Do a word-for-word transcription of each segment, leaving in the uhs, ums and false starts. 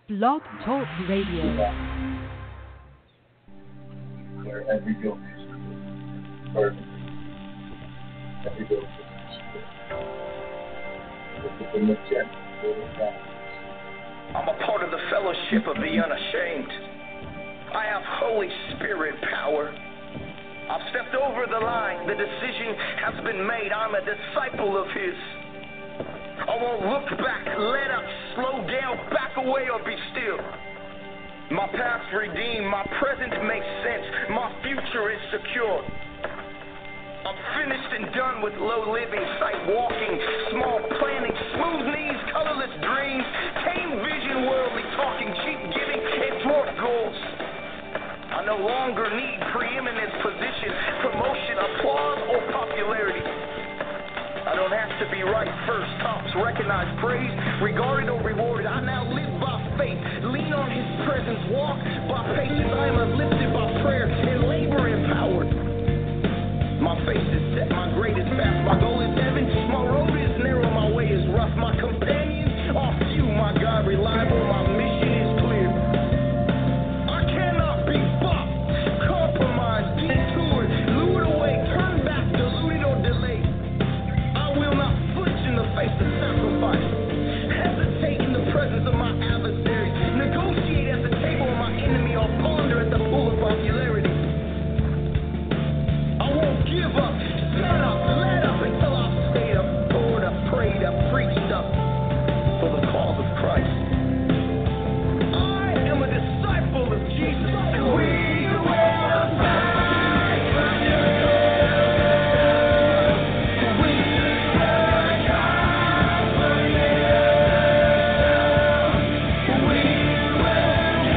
Blog Talk Radio. Where every yoke is burdened, every yoke is destroyed. With the magenta, I'm a part of the fellowship of the unashamed. I have Holy Spirit power. I've stepped over the line. The decision has been made. I'm a disciple of His. I won't look back, let up, slow down, back away, or be still. My past redeemed, my present makes sense, my future is secure. I'm finished and done with low living, sight walking, small planning, smooth knees, colorless dreams, tame vision, worldly talking, cheap giving, and dwarf goals. I no longer need preeminence, position, promotion, applause, or popularity. I don't have to be right first, tops, recognized, praised, regarded or rewarded. I now live by faith, lean on His presence, walk by patience. I am uplifted by prayer and labor empowered. My face is set, my greatest path, my goal is heaven. My road is narrow, my way is rough. My companions are few, my God reliable, my mission is clear. I cannot be bought, compromised, detoured, lured away, turned back, deluded or delayed. I will not flinch in the face of sacrifice, hesitate in the presence of my adversaries, negotiate at the table of my enemy, or ponder at the pool of popularity. I won't give up, stand up, let up until I've stayed up, poured up, prayed up, preached up for the cause of Christ. I am a disciple of Jesus, and we will fight for you. We will die for you. We will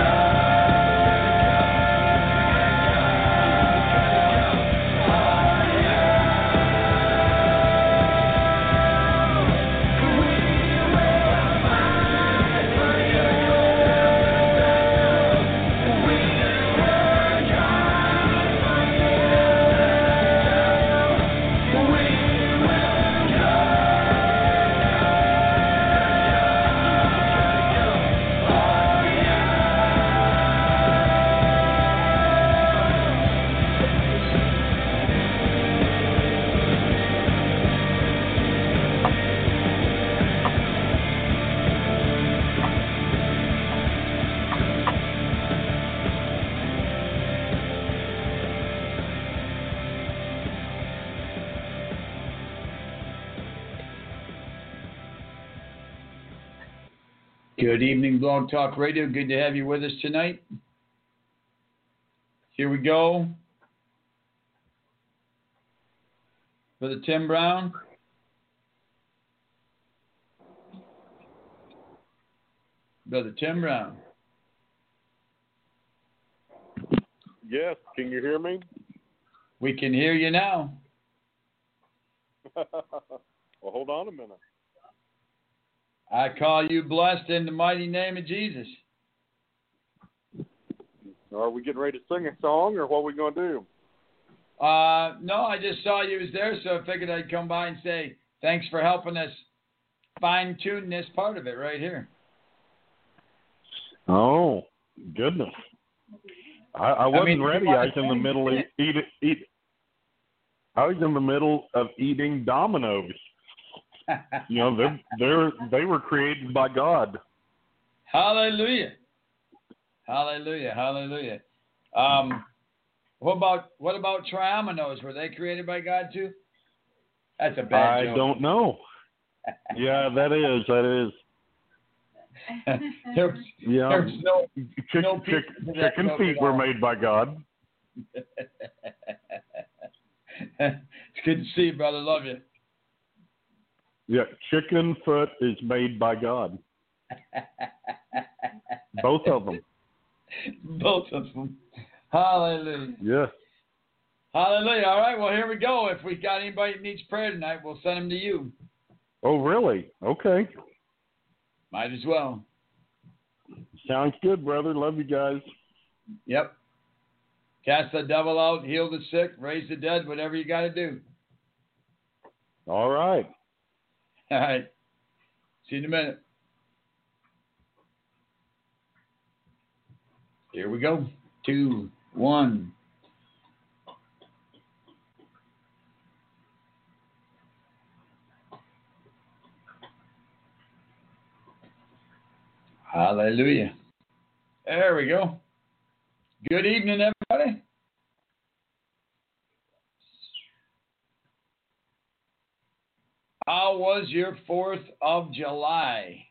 Good evening, Blog Talk Radio. Good to have you with us tonight. Here we go. Brother Tim Brown. Brother Tim Brown. Yes, can you hear me? We can hear you now. Well, hold on a minute. I call you blessed in the mighty name of Jesus. Are we getting ready to sing a song, or what are we going to do? Uh, no, I just saw you was there, so I figured I'd come by and say thanks for helping us fine-tune this part of it right here. Oh, goodness. I, I wasn't I mean, ready. I was in the middle of eat, eat. I was in the middle of eating Dominoes. You know, they're, they're, they were created by God. Hallelujah. Hallelujah. Hallelujah. Um, what about what about Triamonos? Were they created by God too? That's a bad I joke. I don't know. Yeah, that is. That is. there was, yeah. there was no, chick, no chick, chicken joke feet were made by God. It's good to see you, brother. Love you. Yeah, chicken foot is made by God. Both of them. Both of them. Hallelujah. Yes. Hallelujah. All right, well, here we go. If we got anybody that needs prayer tonight, we'll send them to you. Oh, really? Okay. Might as well. Sounds good, brother. Love you guys. Yep. Cast the devil out, heal the sick, raise the dead, whatever you got to do. All right. All right. See you in a minute. Here we go. Two, one. Hallelujah. There we go. Good evening, everybody. How was your fourth of July?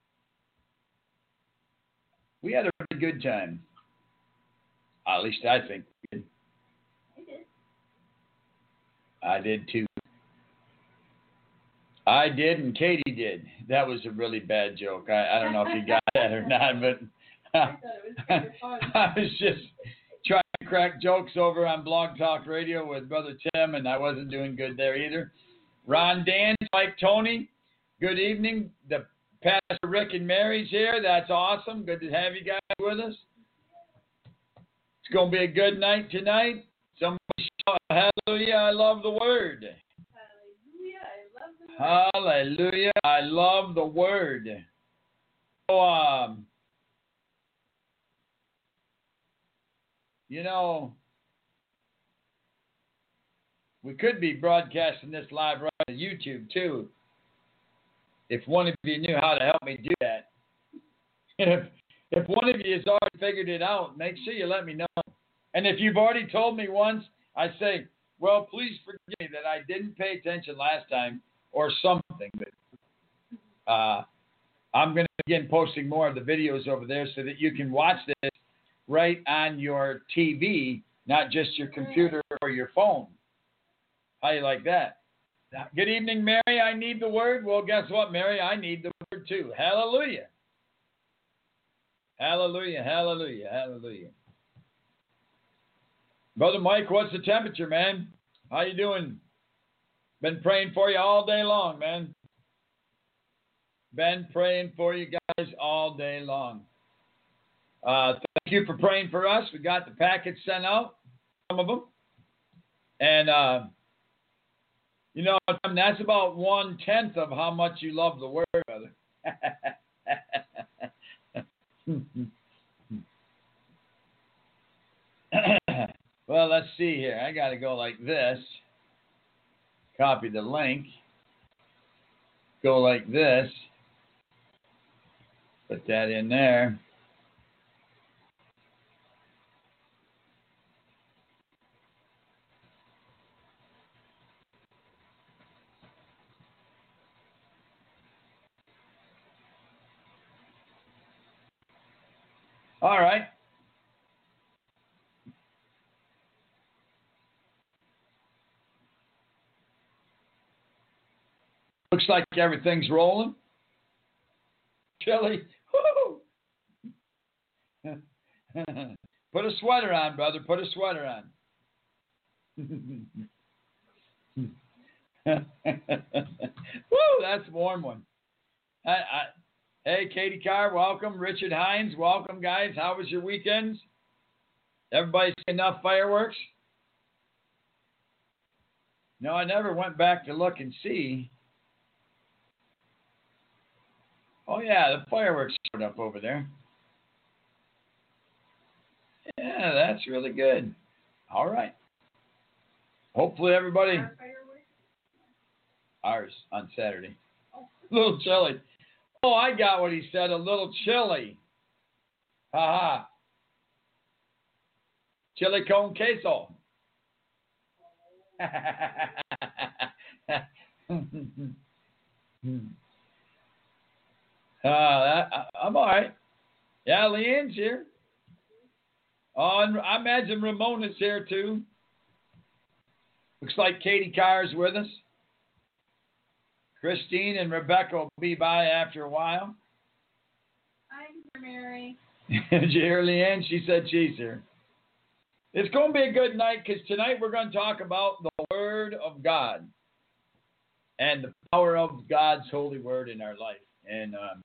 We had a pretty good time. At least I think we did. I did. I did too. I did and Katie did. That was a really bad joke. I, I don't know if you got that or not, but I, thought it was kind of fun. I was just trying to crack jokes over on Blog Talk Radio with Brother Tim, and I wasn't doing good there either. Ron Dan, Mike Tony, good evening. The Pastor Rick and Mary's here. That's awesome. Good to have you guys with us. It's going to be a good night tonight. Somebody shout, hallelujah, I love the word. Hallelujah, I love the word. So, um, you know, we could be broadcasting this live right on YouTube too. If one of you knew how to help me do that. If if one of you has already figured it out, make sure you let me know. And if you've already told me once, I say, well, please forgive me that I didn't pay attention last time or something. But uh, I'm going to begin posting more of the videos over there so that you can watch this right on your T V, not just your computer or your phone. How you like that? Good evening, Mary. I need the word. Well, guess what, Mary? I need the word too. Hallelujah. Hallelujah, hallelujah, hallelujah. Brother Mike, what's the temperature, man? How you doing? Been praying for you all day long, man. Been praying for you guys all day long. Uh, thank you for praying for us. We got the packets sent out, some of them. And, uh, you know, that's about one-tenth of how much you love the word, brother. Well, let's see here. I got to go like this. Copy the link. Go like this. Put that in there. All right. Looks like everything's rolling. Chilly. Put a sweater on, brother. Put a sweater on. Woo, that's a warm one. I, I, hey, Katie Carr, welcome. Richard Hines, welcome, guys. How was your weekends? Everybody see enough fireworks? No, I never went back to look and see. Oh, yeah, the fireworks showed up over there. Yeah, that's really good. All right. Hopefully everybody... Our fireworks? Ours on Saturday. Oh. A little chilly. Oh, I got what he said, a little chilly. Ha-ha. Chili con queso. Uh, that, I'm all right. Yeah, Leanne's here. Oh, and I imagine Ramona's here too. Looks like Katie Carr's with us. Christine and Rebecca will be by after a while. I'm here, Mary. Did you hear Leanne? She said she's here. It's going to be a good night because tonight we're going to talk about the Word of God and the power of God's holy Word in our life. And, um,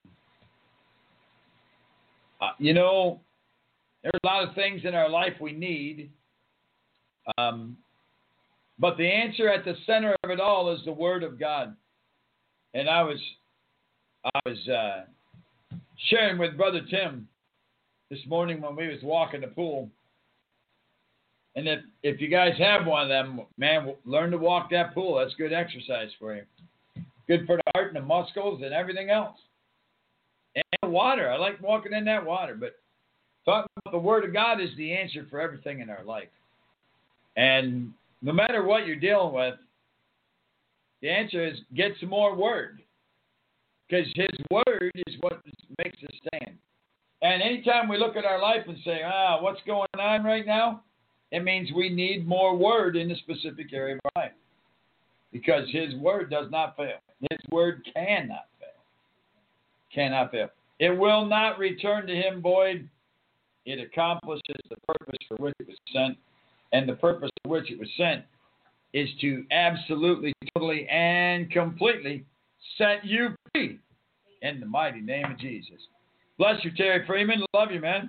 uh, you know, there's a lot of things in our life we need. Um, but the answer at the center of it all is the Word of God. And I was I was uh, sharing with Brother Tim this morning when we was walking the pool. And if, if you guys have one of them, man, learn to walk that pool. That's good exercise for you. Good for the heart and the muscles and everything else. And the water. I like walking in that water. But talking about the Word of God is the answer for everything in our life. And no matter what you're dealing with, the answer is get some more Word. Because His Word is what makes us stand. And anytime we look at our life and say, ah, what's going on right now? It means we need more Word in the specific area of our life. Because His Word does not fail. His Word cannot fail. Cannot fail. It will not return to Him void. It accomplishes the purpose for which it was sent. And the purpose for which it was sent is to absolutely, totally, and completely set you free in the mighty name of Jesus. Bless you, Terry Freeman. Love you, man.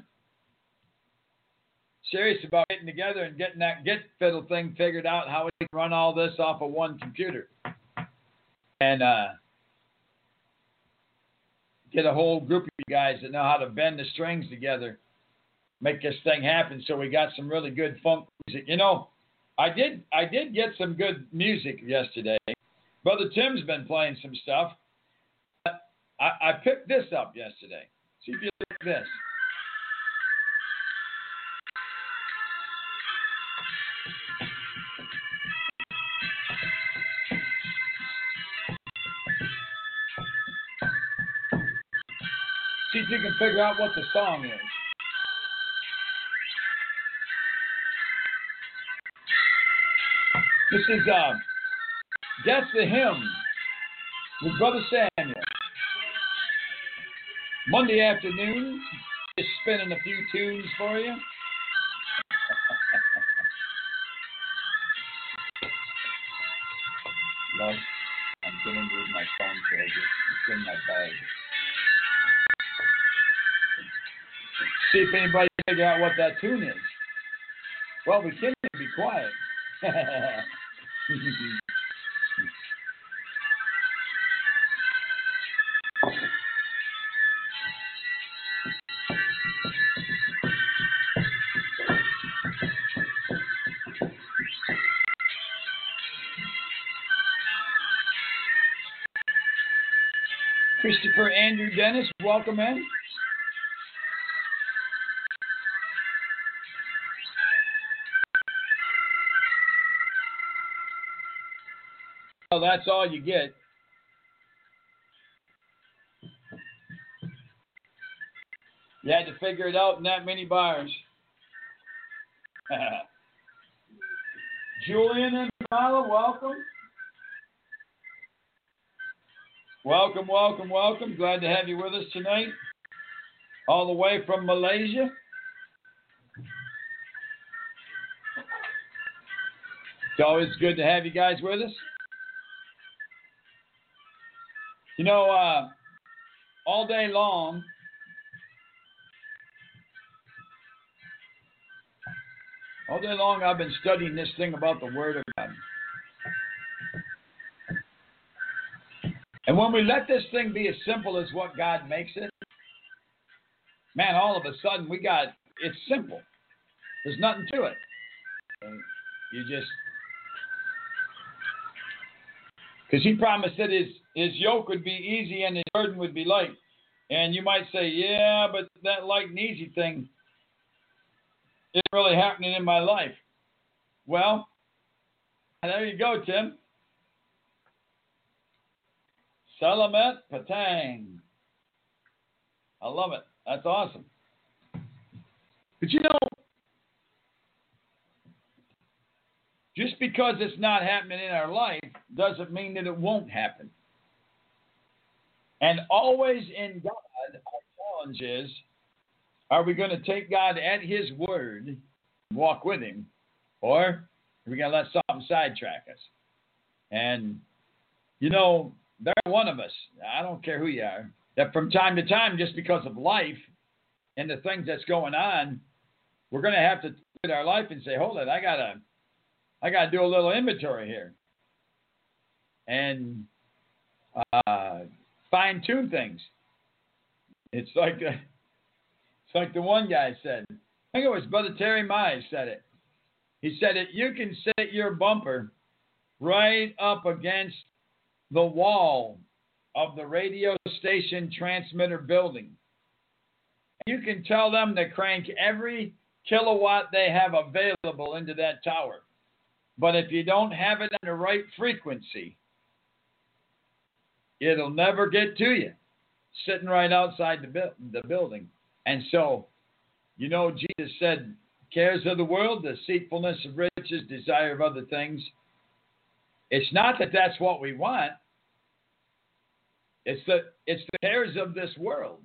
Serious about getting together and getting that get fiddle thing figured out, how we can run all this off of one computer. And uh, get a whole group of you guys that know how to bend the strings together, make this thing happen. So we got some really good funk music. You know, I did I did get some good music yesterday. Brother Tim's been playing some stuff. I, I picked this up yesterday. See if you like this. See if you can figure out what the song is. This is uh, That's the Hymn with Brother Samuel. Monday afternoon, just spinning a few tunes for you. Love, I'm getting with my phone charger. It's in my bag. See if anybody can figure out what that tune is. Well, we can't be quiet. Christopher Andrew Dennis, welcome in. Well, that's all you get. You had to figure it out in that many bars. Julian and Marla, welcome. Welcome, welcome, welcome. Glad to have you with us tonight. All the way from Malaysia. It's always good to have you guys with us. You know, uh, all day long, all day long I've been studying this thing about the Word of God. And when we let this thing be as simple as what God makes it, man, all of a sudden we got, it's simple. There's nothing to it. You just, because He promised that his, his yoke would be easy and His burden would be light. And you might say, yeah, but that light and easy thing isn't really happening in my life. Well, there you go, Tim. Salamat Patang. I love it. That's awesome. But you know, just because it's not happening in our life doesn't mean that it won't happen. And always in God, our challenge is, are we going to take God at His word and walk with Him, or are we going to let something sidetrack us? And, you know, there's one of us, I don't care who you are, that from time to time, just because of life and the things that's going on, we're going to have to look at our life and say, hold it, I got to I got to do a little inventory here and uh, fine-tune things. It's like, uh, it's Like the one guy said. I think it was Brother Terry Mize said it. He said it, you can set your bumper right up against the wall of the radio station transmitter building. You can tell them to crank every kilowatt they have available into that tower. But if you don't have it on the right frequency, it'll never get to you, sitting right outside the, bu- the building. And so, you know, Jesus said, cares of the world, deceitfulness of riches, desire of other things. It's not that that's what we want. It's the, it's the cares of this world.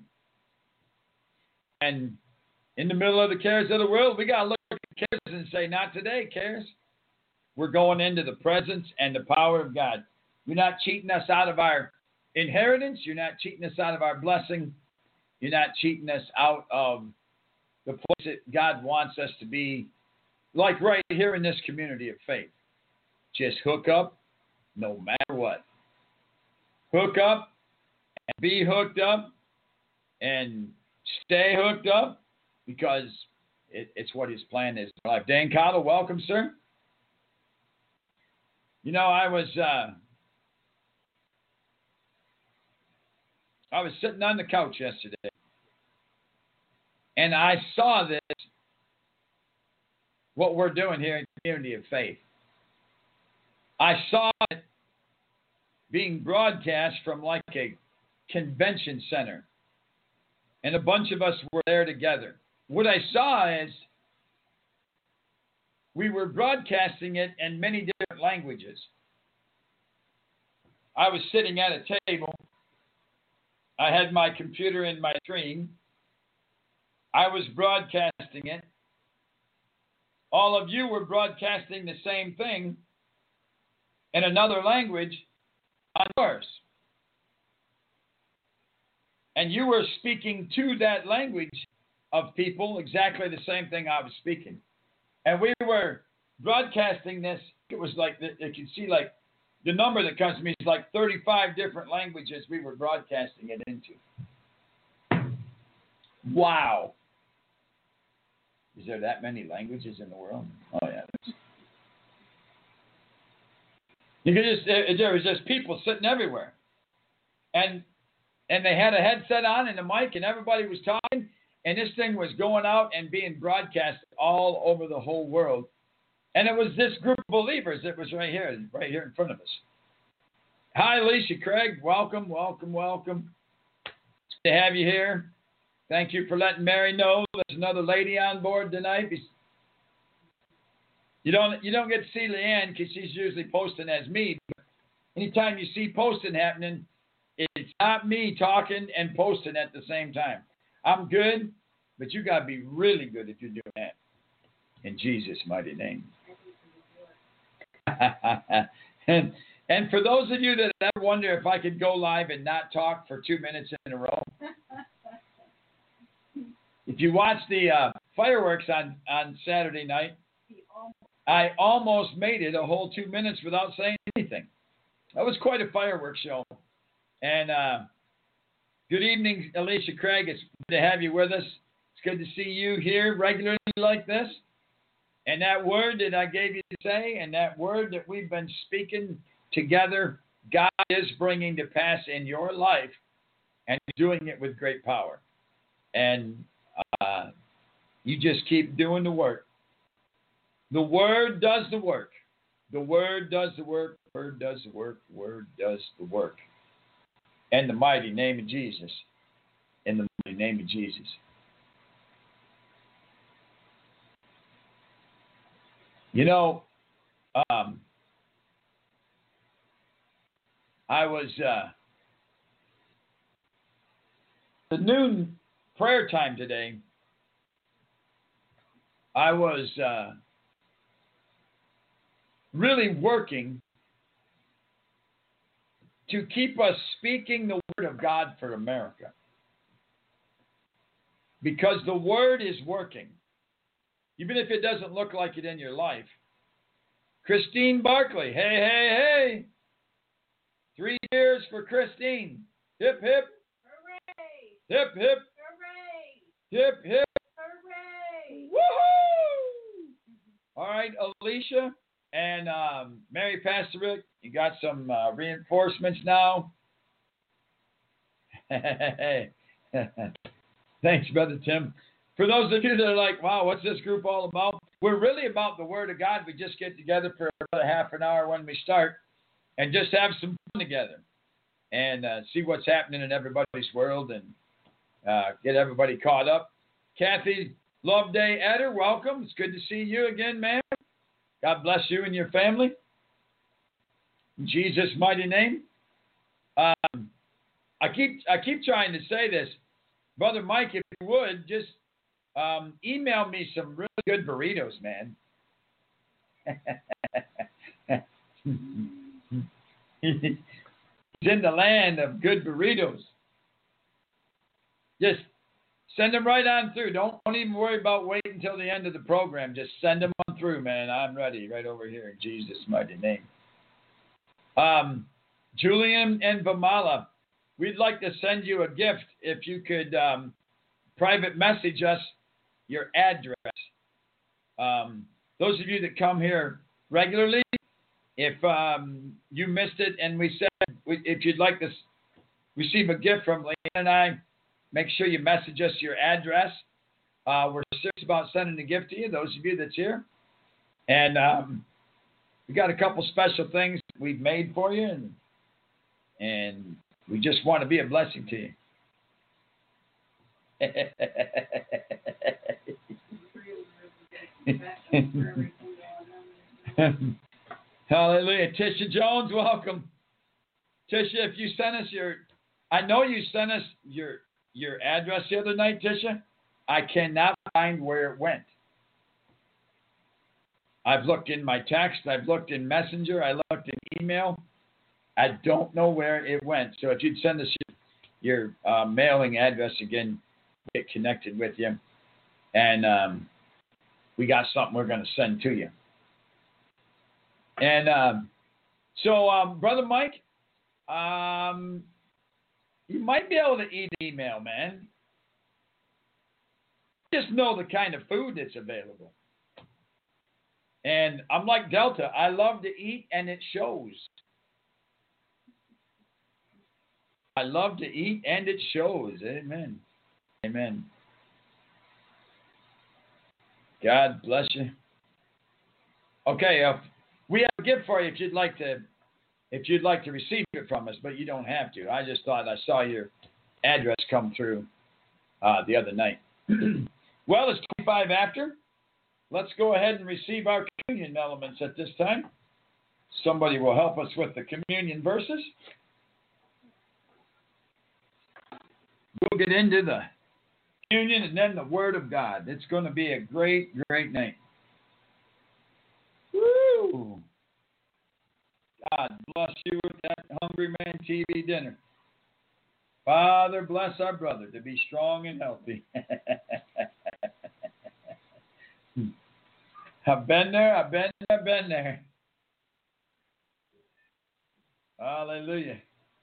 And in the middle of the cares of the world, we got to look at the cares and say, not today, cares. We're going into the presence and the power of God. You're not cheating us out of our inheritance. You're not cheating us out of our blessing. You're not cheating us out of the place that God wants us to be, like right here in this community of faith. Just hook up no matter what. Hook up and be hooked up and stay hooked up because it, it's what his plan is in life. Dan Cottle, welcome, sir. You know, I was uh, I was sitting on the couch yesterday, and I saw this, what we're doing here in Community of Faith. I saw it being broadcast from like a convention center, and a bunch of us were there together. What I saw is we were broadcasting it in many different languages. I was sitting at a table. I had my computer in my screen. I was broadcasting it. All of you were broadcasting the same thing in another language on yours. And you were speaking to that language of people exactly the same thing I was speaking. And we were broadcasting this. It was like, you can see like the number that comes to me is like thirty-five different languages we were broadcasting it into. Wow. Is there that many languages in the world? Oh, yeah. You could just, there was just people sitting everywhere. And and they had a headset on and a mic and everybody was talking. And this thing was going out and being broadcast all over the whole world. And it was this group of believers that was right here, right here in front of us. Hi, Alicia Craig. Welcome, welcome, welcome. Good to have you here. Thank you for letting Mary know there's another lady on board tonight. You don't you don't get to see Leanne because she's usually posting as me. But anytime you see posting happening, it's not me talking and posting at the same time. I'm good, but you got to be really good if you're doing that. In Jesus' mighty name. and and for those of you that ever wonder if I could go live and not talk for two minutes in a row, if you watch the uh, fireworks on, on Saturday night, I almost made it a whole two minutes without saying anything. That was quite a fireworks show. And uh, good evening, Alicia Craig. It's good to have you with us. It's good to see you here regularly like this. And that word that I gave you to say and that word that we've been speaking together, God is bringing to pass in your life and doing it with great power. And uh, you just keep doing the work. The word does the work. The word does the work. The word does the work. The word does the work. In the mighty name of Jesus. In the mighty name of Jesus. You know, um, I was, uh, the noon prayer time today, I was uh, really working to keep us speaking the word of God for America. Because the word is working. Even if it doesn't look like it in your life. Christine Barkley. Hey, hey, hey. Three years for Christine. Hip, hip. Hooray! Hip, hip. Hooray! Hip, hip. Hooray! Woohoo! All right, Alicia and um, Mary Pastor Rick, you got some uh, reinforcements now. Thanks, Brother Tim. For those of you that are like, wow, what's this group all about? We're really about the Word of God. We just get together for about a half an hour when we start and just have some fun together and uh, see what's happening in everybody's world and uh, get everybody caught up. Kathy Loveday Eder, welcome. It's good to see you again, man. God bless you and your family. In Jesus' mighty name. Um, I keep I keep trying to say this. Brother Mike, if you would, just um, email me some really good burritos, man. He's in the land of good burritos. Just send them right on through. Don't, don't even worry about waiting until the end of the program. Just send them on through, man. I'm ready right over here in Jesus' mighty name. Um, Julian and Vamala, we'd like to send you a gift if you could um, private message us your address. Um, those of you that come here regularly, if um, you missed it and we said if you'd like to receive a gift from Leanne and I, make sure you message us your address. Uh, we're serious about sending a gift to you, those of you that's here. And um, we got a couple special things we've made for you, and and we just want to be a blessing to you. Hallelujah. Tisha Jones, welcome. Tisha, if you sent us your, I know you sent us your your address the other night, Tisha. I cannot find where it went. I've looked in my text. I've looked in Messenger. I looked in email. I don't know where it went. So if you'd send us your, your uh, mailing address again, we'll get connected with you. And um, we got something we're going to send to you. And um, so, um, Brother Mike, um, you might be able to eat email, man. Just know the kind of food that's available. And I'm like Delta. I love to eat, and it shows. I love to eat, and it shows. Amen. Amen. God bless you. Okay, uh, we have a gift for you if you'd like to, if you'd like to receive it from us, but you don't have to. I just thought I saw your address come through uh, the other night. Well, it's twenty-five after. Let's go ahead and receive our communion elements at this time. Somebody will help us with the communion verses. We'll get into the communion and then the Word of God. It's going to be a great, great night. Woo! God bless you with that Hungry Man T V dinner. Father, bless our brother to be strong and healthy. I've been there, I've been there, I've been there. Hallelujah.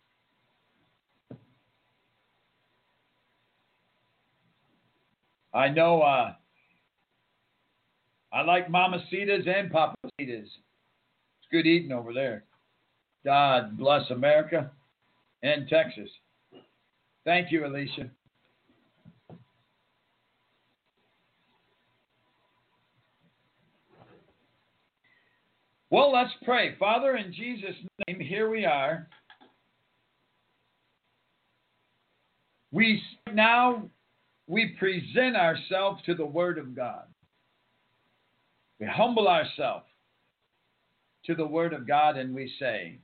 I know uh, I like Mamacitas and Papacitas. It's good eating over there. God bless America and Texas. Thank you, Alicia. Well, let's pray. Father, in Jesus' name, here we are. We now we present ourselves to the Word of God. We humble ourselves to the Word of God and we say,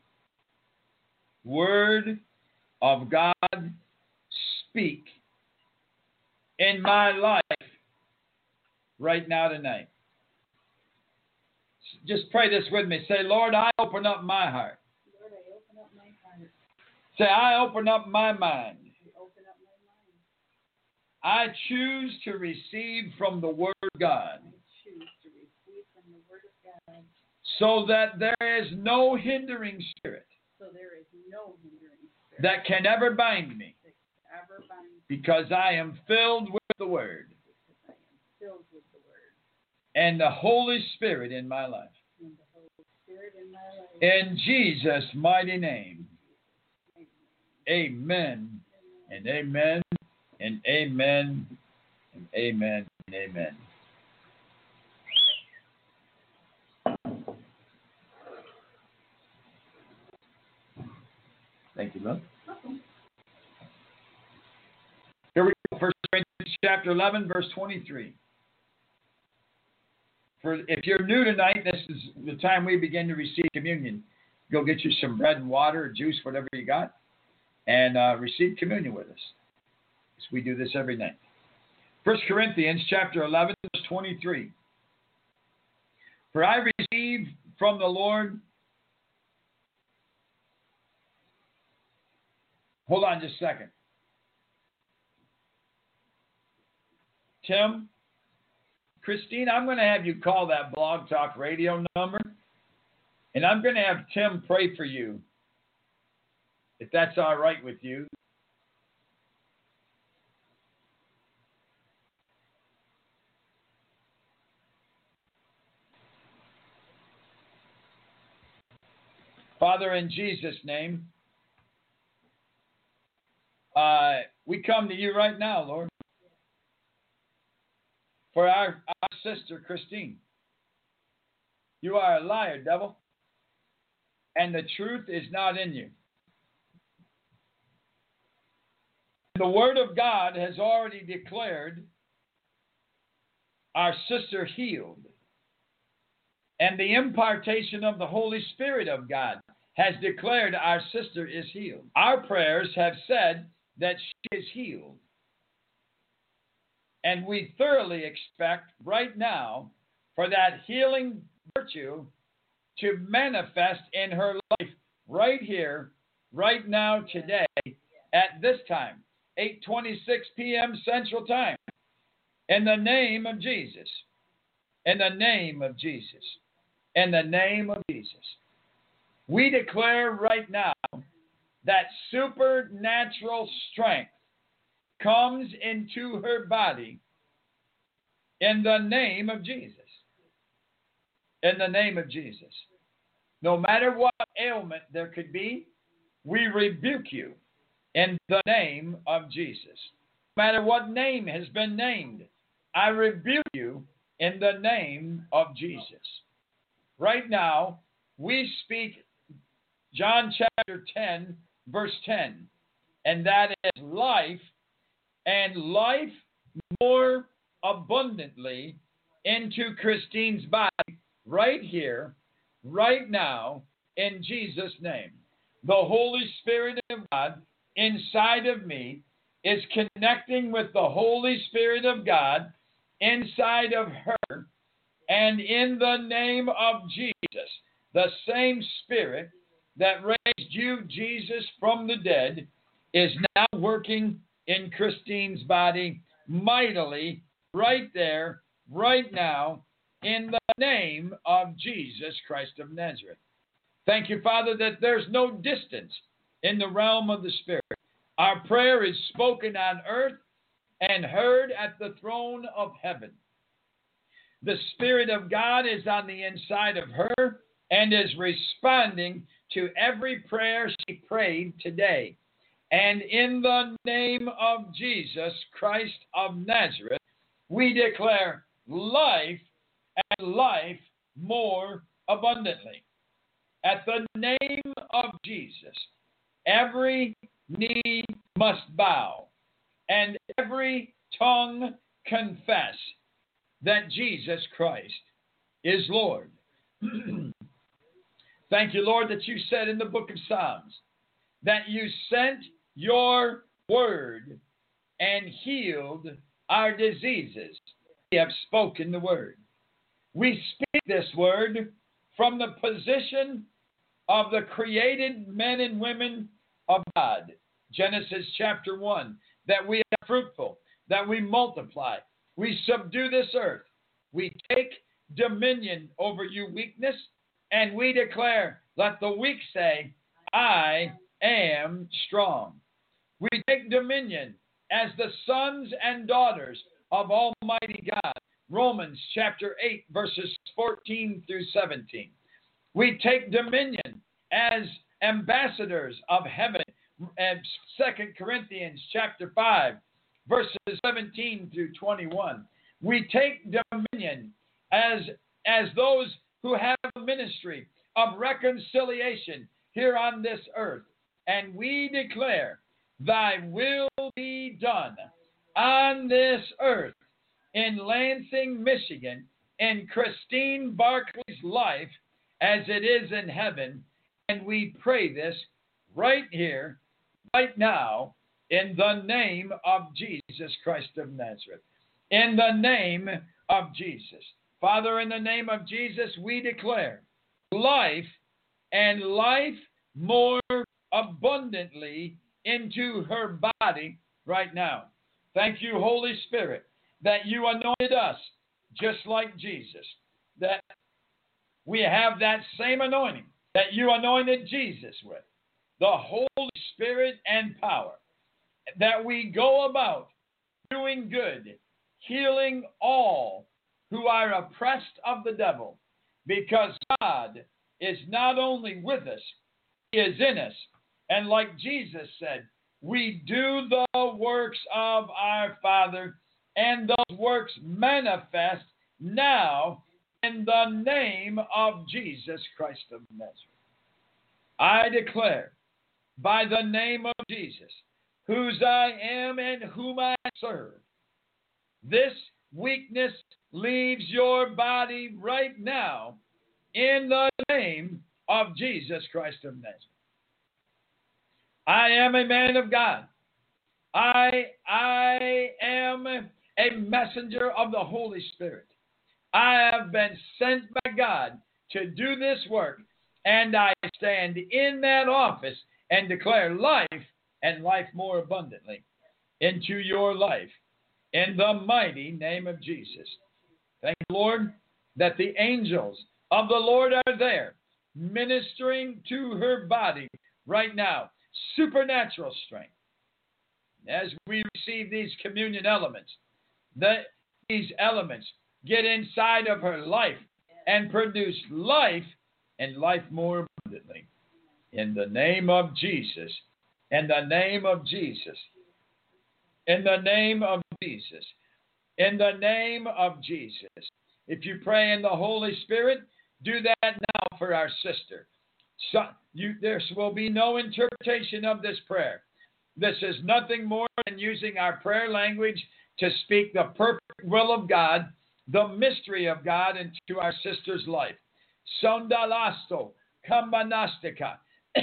Word of God, speak in my life right now tonight. Just pray this with me. Say, Lord, I open up my heart. Lord, I open up my heart. Say, I open up my mind. I open up my mind. I choose to receive from the Word of God. I choose to receive from the Word of God. So that there is no hindering spirit. So there is no hindering spirit. That can ever bind me. That can ever bind me. Because I am filled with the Word because I am filled with the Word and the Holy Spirit in my life. and the Holy Spirit in my life. In Jesus' mighty name. Amen and amen and amen and amen and amen. Thank you, love. Here we go. First Corinthians chapter eleven, verse twenty-three. For if you're new tonight, this is the time we begin to receive communion. Go get you some bread and water, or juice, whatever you got, and uh, receive communion with us. So we do this every night. First Corinthians chapter eleven, verse twenty-three. For I received from the Lord. Hold on just a second. Tim, Christine, I'm going to have you call that Blog Talk Radio number, and I'm going to have Tim pray for you, if that's all right with you. Father, in Jesus' name, uh, we come to you right now, Lord, for our, our sister, Christine. You are a liar, devil, and the truth is not in you. The Word of God has already declared our sister healed, and the impartation of the Holy Spirit of God has declared our sister is healed. Our prayers have said that she is healed. And we thoroughly expect right now for that healing virtue to manifest in her life right here, right now, today, at this time, eight twenty-six p.m. Central Time. In the name of Jesus. In the name of Jesus. In the name of Jesus. We declare right now that supernatural strength comes into her body in the name of Jesus. In the name of Jesus. No matter what ailment there could be, we rebuke you in the name of Jesus. No matter what name has been named, I rebuke you in the name of Jesus. Right now, we speak John chapter ten, verse ten, and that is life, and life more abundantly into Christine's body right here, right now, in Jesus' name. The Holy Spirit of God inside of me is connecting with the Holy Spirit of God inside of her, and in the name of Jesus, the same Spirit that raised you, Jesus, from the dead, is now working in Christine's body mightily right there, right now, in the name of Jesus Christ of Nazareth. Thank you, Father, that there's no distance in the realm of the Spirit. Our prayer is spoken on earth and heard at the throne of heaven. The Spirit of God is on the inside of her and is responding to every prayer she prayed today. And in the name of Jesus Christ of Nazareth, we declare life and life more abundantly. At the name of Jesus, every knee must bow and every tongue confess that Jesus Christ is Lord. Thank you, Lord, that you said in the book of Psalms that you sent your word and healed our diseases. We have spoken the word. We speak this word from the position of the created men and women of God. Genesis chapter one, that we are fruitful, that we multiply, we subdue this earth, we take dominion over you, weakness, and we declare, let the weak say, I am strong. We take dominion as the sons and daughters of Almighty God. Romans chapter eight, verses fourteen through seventeen. We take dominion as ambassadors of heaven. And Second Corinthians chapter five, verses seventeen through twenty-one. We take dominion as, as those who have a ministry of reconciliation here on this earth. And we declare, thy will be done on this earth in Lansing, Michigan, in Christine Barclay's life as it is in heaven. And we pray this right here, right now, in the name of Jesus Christ of Nazareth. In the name of Jesus. Father, in the name of Jesus, we declare life and life more abundantly into her body right now. Thank you, Holy Spirit, that you anointed us just like Jesus, that we have that same anointing that you anointed Jesus with, the Holy Spirit and power, that we go about doing good, healing all who are oppressed of the devil, because God is not only with us, he is in us. And like Jesus said, we do the works of our Father, and those works manifest now in the name of Jesus Christ of Nazareth. I declare, by the name of Jesus, whose I am and whom I serve, this weakness leaves your body right now in the name of Jesus Christ of Nazareth. I am a man of God. I, I am a messenger of the Holy Spirit. I have been sent by God to do this work, and I stand in that office and declare life and life more abundantly into your life in the mighty name of Jesus. Thank you, Lord, that the angels of the Lord are there ministering to her body right now. Supernatural strength. As we receive these communion elements, that these elements get inside of her life and produce life and life more abundantly. In the name of Jesus. In the name of Jesus. In the name of Jesus. In the name of Jesus. If you pray in the Holy Spirit, do that now for our sister. So you, there will be no interpretation of this prayer. This is nothing more than using our prayer language to speak the perfect will of God, the mystery of God into our sister's life. Sondalasto, kambanastika,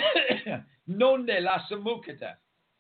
nonde la samukata,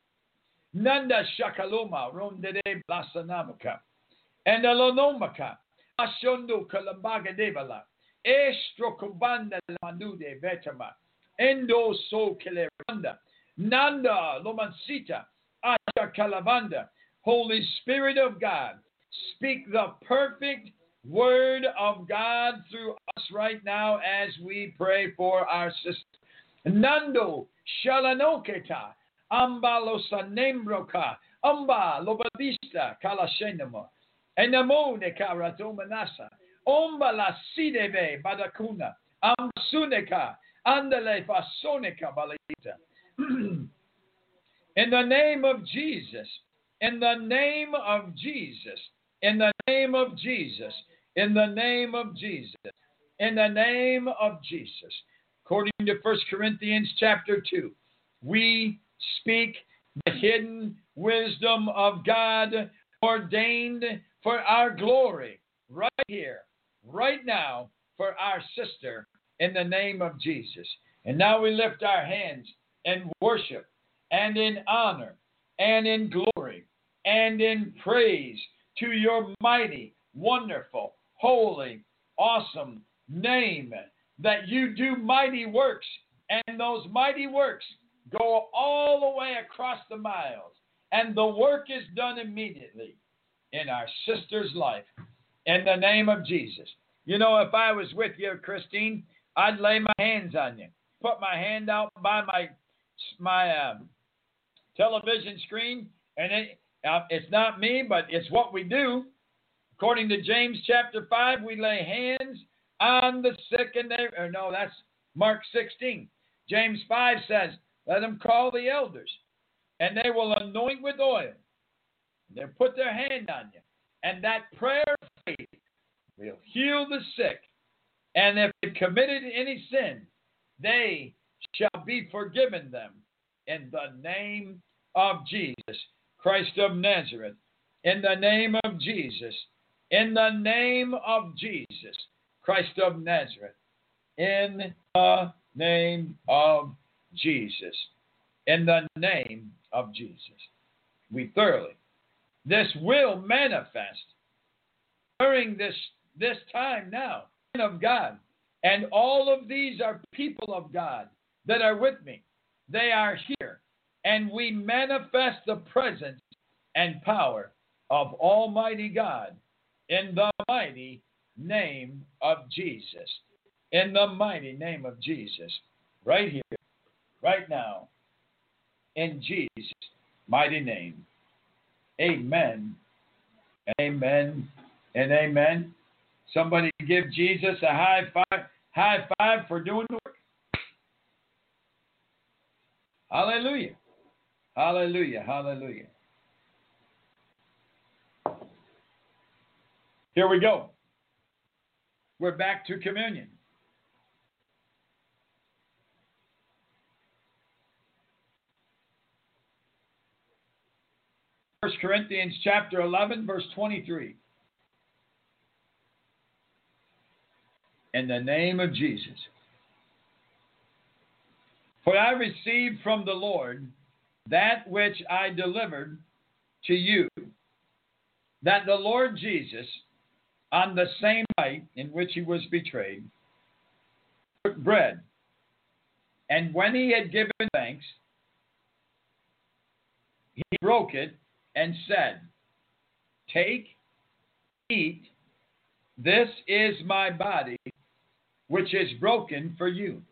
nanda shakaloma, ronde de blasanamaka, and alonomaka, ashondo kalambaga devala, estro kubanda lamandude vetama, endo so keleranda, nanda lomansita, asha kalavanda. Holy Spirit of God, speak the perfect word of God through us right now as we pray for our sister. Nando shalanoketa, amba losanembroka, amba lobadista kalashenamo, enamone karatomanasa, omba la sideve badakuna, amsuneka, andale fasoneka balita. In the name of Jesus, in the name of Jesus, in the name of Jesus, in the name of Jesus, in the name of Jesus. According to First Corinthians chapter two, we speak the hidden wisdom of God ordained for our glory right here, right now, for our sister in the name of Jesus. And now we lift our hands in worship and in honor and in glory and in praise to your mighty, wonderful, holy, awesome name, that you do mighty works, and those mighty works go all the way across the miles, and the work is done immediately in our sister's life, in the name of Jesus. You know, if I was with you, Christine, I'd lay my hands on you, put my hand out by my my uh, television screen, and it, uh, it's not me, but it's what we do. According to James chapter five, we lay hands on the sick and they, or no, that's Mark sixteen. James five says, let them call the elders, and they will anoint with oil. They'll put their hand on you. And that prayer of faith will heal the sick. And if they committed any sin, they shall be forgiven them. In the name of Jesus, Christ of Nazareth. In the name of Jesus. In the name of Jesus, Christ of Nazareth. In the name of Jesus. In the name of Jesus. We thoroughly. This will manifest during this, this time now of God. And all of these are people of God that are with me. They are here. And we manifest the presence and power of Almighty God in the mighty name of Jesus. In the mighty name of Jesus. Right here. Right now. In Jesus' mighty name. Amen. Amen. And amen. Somebody give Jesus a high five. High five for doing the work. Hallelujah. Hallelujah. Hallelujah. Here we go. We're back to communion. First Corinthians chapter eleven, verse twenty-three. In the name of Jesus. For I received from the Lord that which I delivered to you, that the Lord Jesus, on the same night in which he was betrayed, took bread, and when he had given thanks, he broke it and said, take, eat, this is my body, which is broken for you.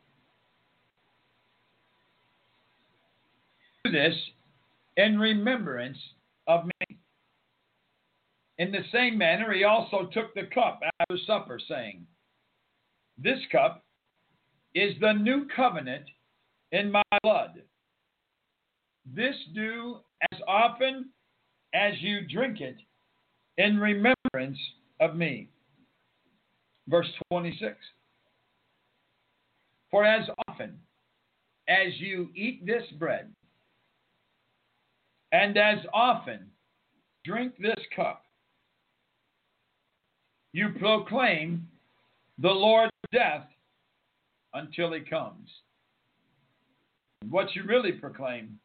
Do this in remembrance of me. In the same manner, he also took the cup after supper, saying, this cup is the new covenant in my blood. This do as often as you drink it in remembrance of me. Verse twenty-six. For as often as you eat this bread, and as often drink this cup, you proclaim the Lord's death until he comes. What you really proclaim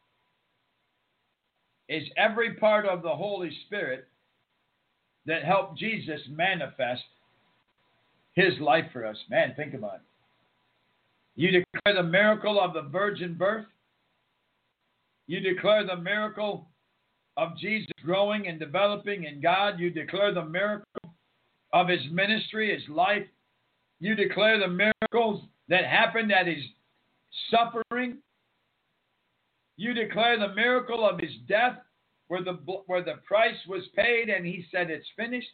is every part of the Holy Spirit that helped Jesus manifest his life for us. Man, think about it. You declare the miracle of the virgin birth. You declare the miracle of Jesus growing and developing in God. You declare the miracle of his ministry, his life. You declare the miracles that happened at his suffering. You declare the miracle of his death, where the, where the price was paid and he said it's finished.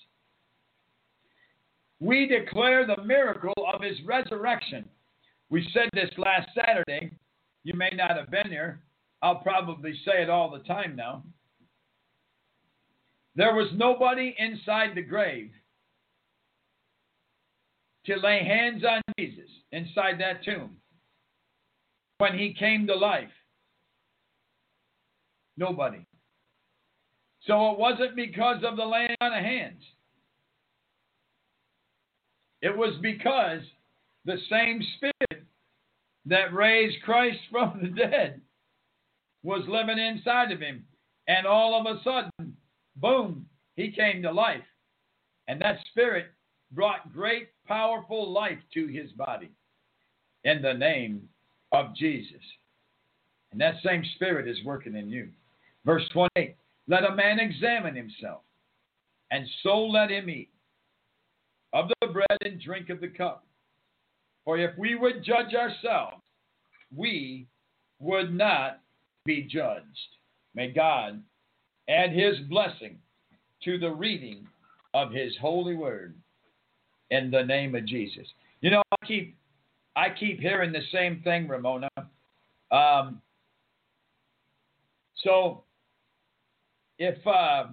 We declare the miracle of his resurrection. We said this last Saturday. You may not have been here. I'll probably say it all the time now. There was nobody inside the grave to lay hands on Jesus inside that tomb when he came to life. Nobody. So it wasn't because of the laying on of hands. It was because the same Spirit that raised Christ from the dead was living inside of him. And all of a sudden, boom, he came to life. And that Spirit brought great, powerful life to his body in the name of Jesus. And that same Spirit is working in you. Verse twenty-eight, let a man examine himself, and so let him eat of the bread and drink of the cup. For if we would judge ourselves, we would not be judged. May God add his blessing to the reading of his holy word in the name of Jesus. You know, I keep I keep hearing the same thing, Ramona. Um, so if um,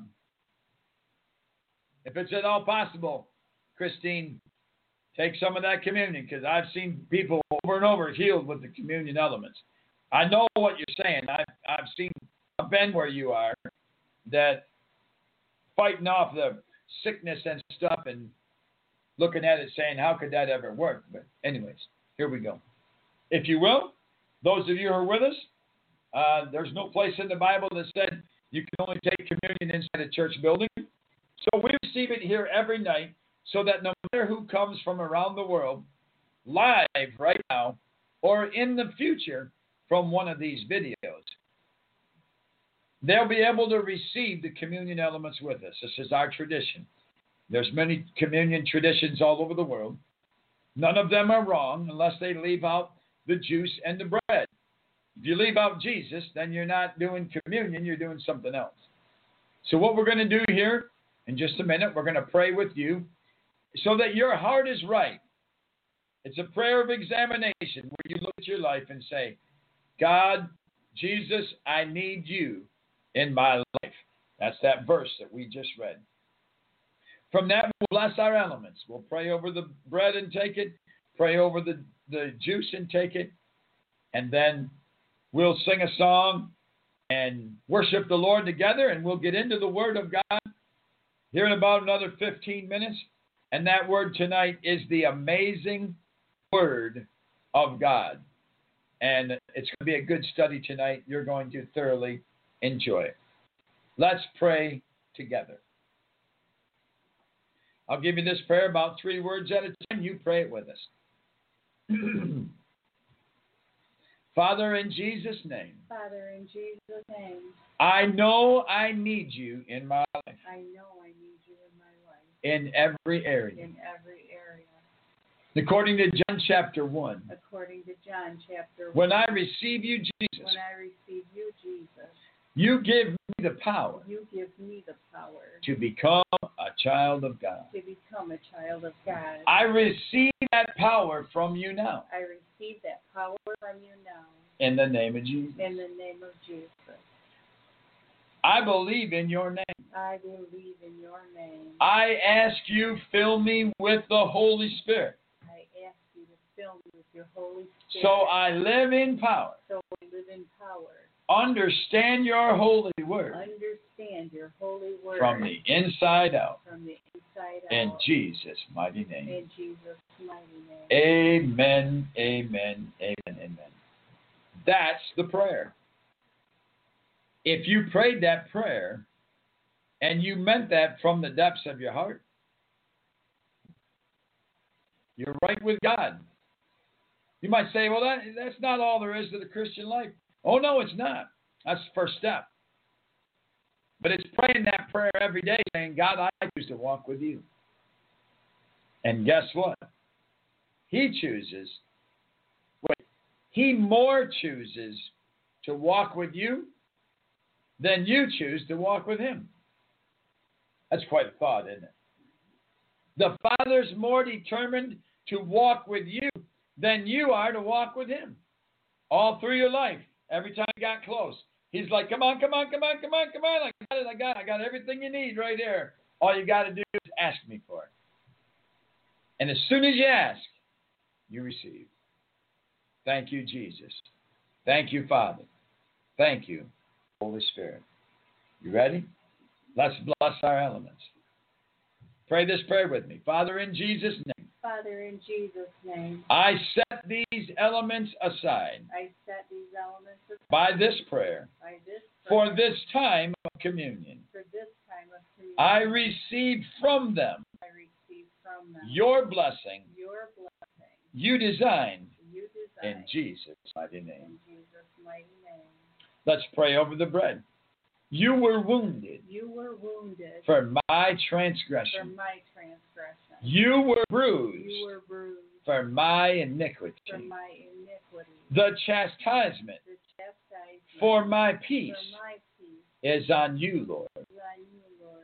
if it's at all possible, Christine, take some of that communion, because I've seen people over and over healed with the communion elements. I know what you're saying. I've, I've seen, I've been where you are, that fighting off the sickness and stuff and looking at it saying, how could that ever work? But anyways, here we go. If you will, those of you who are with us, uh, there's no place in the Bible that said you can only take communion inside a church building. So we receive it here every night so that no matter who comes from around the world, live right now or in the future from one of these videos, they'll be able to receive the communion elements with us. This is our tradition. There's many communion traditions all over the world. None of them are wrong unless they leave out the juice and the bread. If you leave out Jesus, then you're not doing communion, you're doing something else. So what we're going to do here in just a minute, we're going to pray with you so that your heart is right. It's a prayer of examination where you look at your life and say, God, Jesus, I need you in my life. That's that verse that we just read. From that, we'll bless our elements. We'll pray over the bread and take it, pray over the, the juice and take it, and then we'll sing a song and worship the Lord together, and we'll get into the Word of God here in about another fifteen minutes. And that word tonight is the amazing Word of God. And it's going to be a good study tonight. You're going to thoroughly enjoy it. Let's pray together. I'll give you this prayer about three words at a time. You pray it with us. Father, in Jesus' name. Father, in Jesus' name. I know I need you in my life. I know I need you in my life. In every area. In every area. According to John chapter one. According to John chapter one. When I receive you, Jesus. When I receive you, Jesus. You give me the power. You give me the power. To become a child of God. To become a child of God. I receive that power from you now. I receive that power from you now. In the name of Jesus. In the name of Jesus. I believe in your name. I believe in your name. I ask you, fill me with the Holy Spirit. I ask you to fill me with your Holy Spirit. So I live in power. So I live in power. Understand your holy word. Understand your holy word. From the inside out. From the inside out. In Jesus' mighty name. In Jesus' mighty name. Amen, amen, amen, amen. That's the prayer. If you prayed that prayer and you meant that from the depths of your heart, you're right with God. You might say, well, that, that's not all there is to the Christian life. Oh, no, it's not. That's the first step. But it's praying that prayer every day, saying, God, I choose to walk with you. And guess what? He chooses, wait, he more chooses to walk with you than you choose to walk with him. That's quite a thought, isn't it? The Father's more determined to walk with you than you are to walk with him. All through your life, every time you got close, he's like, come on, come on, come on, come on, come on. I got it, I got it. I got everything you need right there. All you got to do is ask me for it. And as soon as you ask, you receive. Thank you, Jesus. Thank you, Father. Thank you, Holy Spirit. You ready? Let's bless our elements. Pray this prayer with me. Father, in Jesus' name. Father, in Jesus' name. I set these elements aside. I set these elements aside. By this prayer. By this prayer. For this time of communion. For this time of communion. I receive from them. I receive from them. Your blessing. Your blessing. You designed. You designed. In Jesus' mighty name. In Jesus' mighty name. Let's pray over the bread. You were wounded. You were wounded. For my For transgression. my transgression. You were bruised. You were bruised. For my iniquity. For my iniquity. The chastisement. The chastisement. For my peace. For my peace. Is on you, Lord. Is on you, Lord.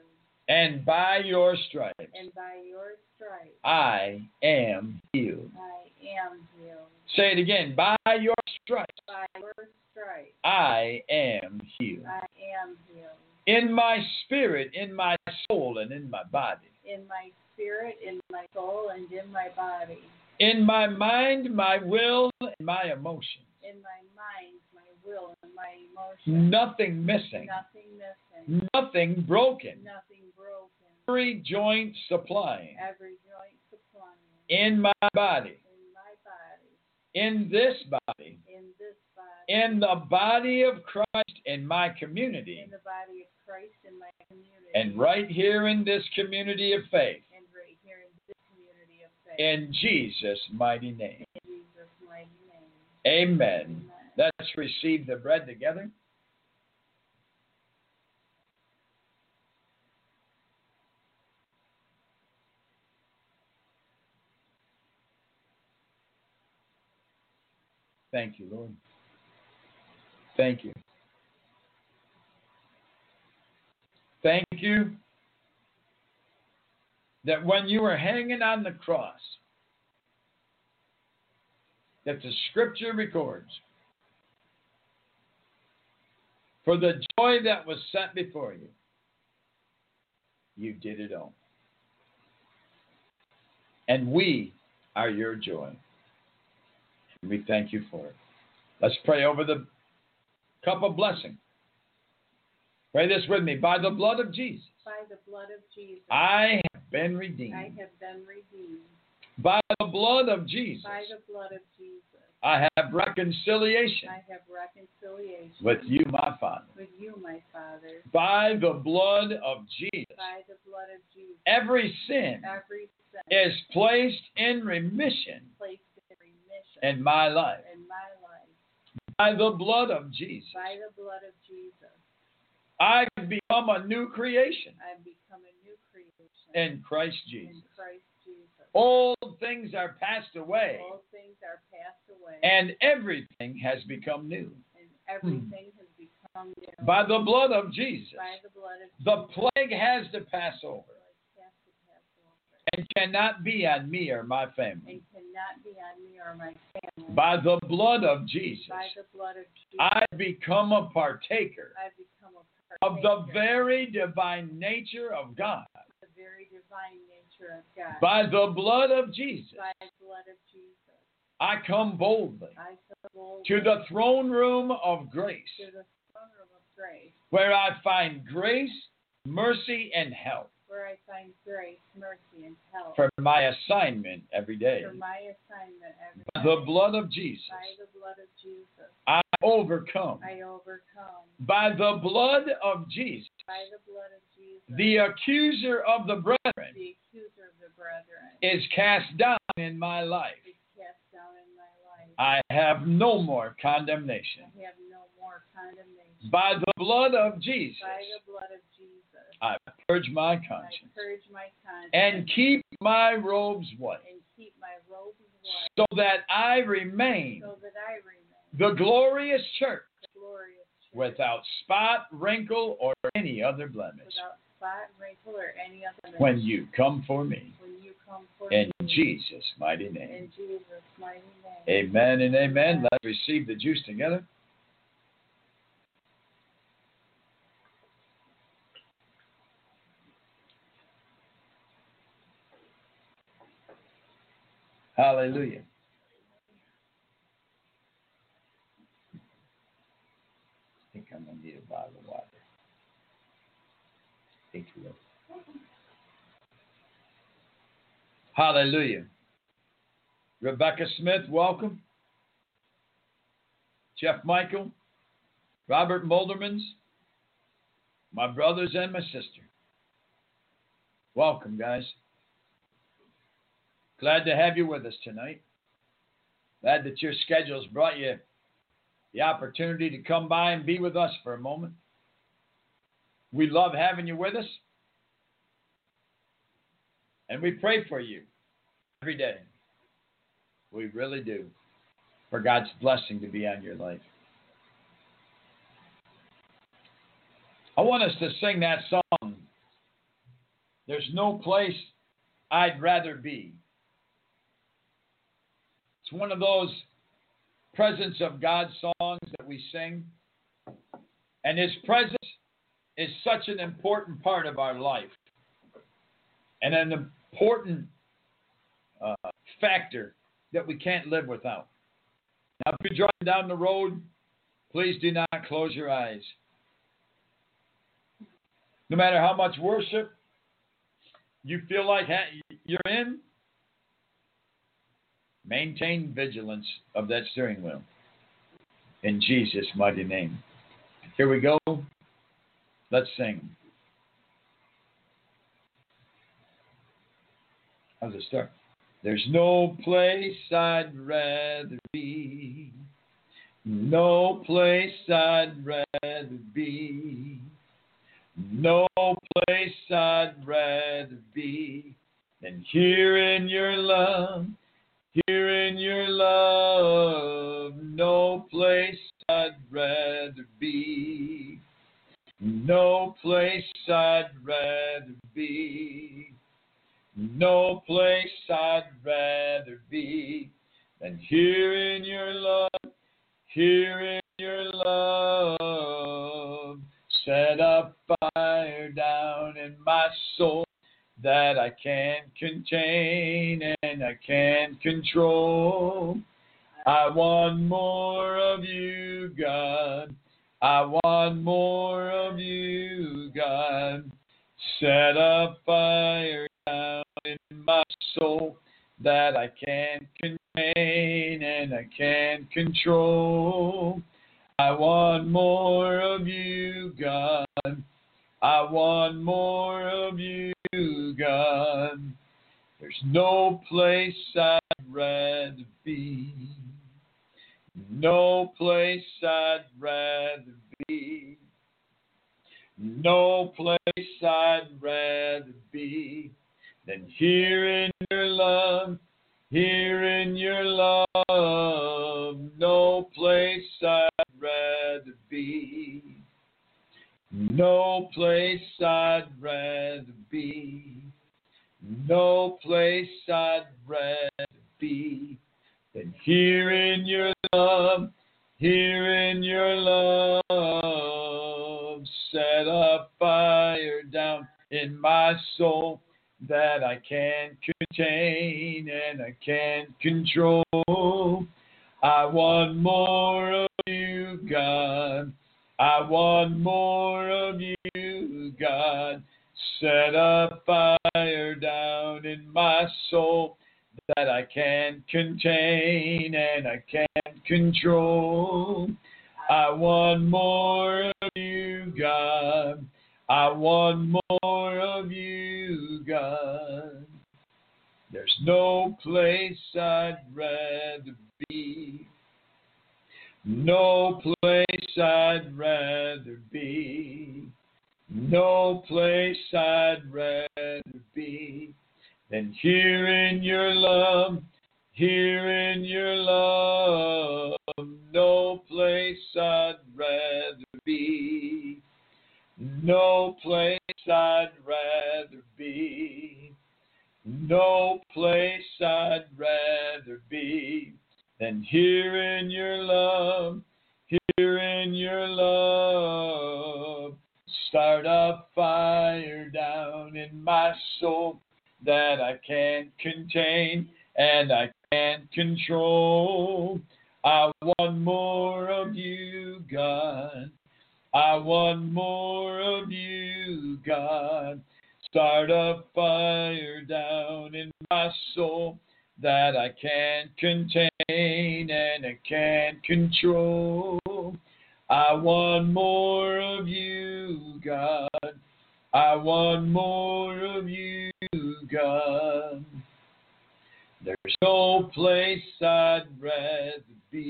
And by your stripes, and by your stripes I am healed. I am healed. Say it again. By your stripes, By your stripes I am healed. I am healed. In my spirit, in my soul, and in my body. In my spirit, in my soul, and in my body. In my mind, my will, and my emotions. In my mind, my will, and my emotions. Nothing missing. Nothing missing. Nothing broken. Nothing broken. Every joint supplying. Every joint supplying. In my body. In my body. In this body. In this body. In the body of Christ in my community. In the body of Christ in my community. And right here in this community of faith. And right here in this community of faith. In Jesus' mighty name. In Jesus' mighty name. Amen. Amen. Let's receive the bread together. Thank you, Lord. Thank you. Thank you that when you were hanging on the cross, that the scripture records, for the joy that was set before you, you did it all. And we are your joy. And we thank you for it. Let's pray over the cup of blessing. Pray this with me. By the blood of Jesus, By the blood of Jesus, I have been redeemed. I have been redeemed. By the blood of Jesus, By the blood of Jesus, I have reconciliation I have reconciliation with you, my Father. with you, my Father. By the blood of Jesus, By the blood of Jesus, every sin every sin is placed in remission placed in remission in my life. in my life. By the blood of Jesus, By the blood of Jesus, I've become a new creation I've become a new creation in Christ in Jesus. Christ Jesus. Old things are passed away, All things are passed away, and everything has become new. and everything has become new. By the blood of Jesus, By the blood of the Jesus, plague has to pass over has to pass over, and cannot be on me or my family. and cannot be on me or my family. By the blood of Jesus, By the blood of Jesus, I become a partaker I've become a of the partaker very divine nature of God. of the very divine nature of God. By the blood of Jesus, By the blood of Jesus, I come boldly I come boldly to the throne room of grace, to the throne room of grace, where I find grace, mercy, and help where I find grace, mercy, and help for my assignment every day. for my assignment every By day. the blood of Jesus, By the blood of Jesus, I overcome. I overcome. By the blood of Jesus, By the blood of Jesus, the accuser of the brethren the accuser of the brethren is cast down in my life. is cast down in my life. I have no more condemnation. I have no more condemnation. By the blood of Jesus, By the blood of Jesus, I purge my I conscience purge my conscience and keep my robes white, and keep my robes white, so that I remain so that I remain the glorious church the glorious church, without spot, wrinkle, or any other blemish without spot, wrinkle, or any other blemish. when you come for me. When you come for In me, Jesus' mighty name. in Jesus' mighty name. Amen and amen. Let's receive the juice together. Hallelujah. I think I'm going to need a bottle of water. Thank you, Lord. Hallelujah. Rebecca Smith, welcome. Jeff Michael, Robert Moldermans, my brothers and my sister. Welcome, guys. Glad to have you with us tonight. Glad that your schedules brought you the opportunity to come by and be with us for a moment. We love having you with us. And we pray for you every day. We really do. For God's blessing to be on your life. I want us to sing that song, There's no place I'd rather be. It's one of those presence of God songs that we sing. And His presence is such an important part of our life. And an important uh, factor that we can't live without. Now, if you're driving down the road, please do not close your eyes. No matter how much worship you feel like you're in, maintain vigilance of that steering wheel. In Jesus' mighty name. Here we go. Let's sing. How's it start? There's no place I'd rather be. No place I'd rather be. No place I'd rather be than here in your love. Here in your love. No place I'd rather be. No place I'd rather be. No place I'd rather be than here in your love, here in your love. Set a fire down in my soul that I can't contain and I can't control. I want more of you, God. I want more of you, God. Set a fire down in my soul that I can't contain and I can't control. I want more of you, God. I want more of you, God. There's no place I'd rather be. No place I'd rather be. No place I'd rather be than here in your love, here in your love. No place I'd rather be. No place I'd rather be. No place I'd rather be than here in your love, here in your love. Set a fire down in my soul that I can't contain and I can't control. I want more of you, God. I want more of you, God. Set a fire down in my soul that I can't contain and I can't control. I want more of you, God. I want more of you, God. There's no place I'd rather be. No place I'd rather be. No place I'd rather be than here in your love, here in your love. No place I'd rather be. No place I'd rather be. No place I'd rather be than here in your love, here in your love. Start a fire down in my soul that I can't contain and I can't control. I want more of you, God. I want more of you, God. Start a fire down in my soul that I can't contain and I can't control. I want more of you, God. I want more of you, God. There's no place I'd rather be.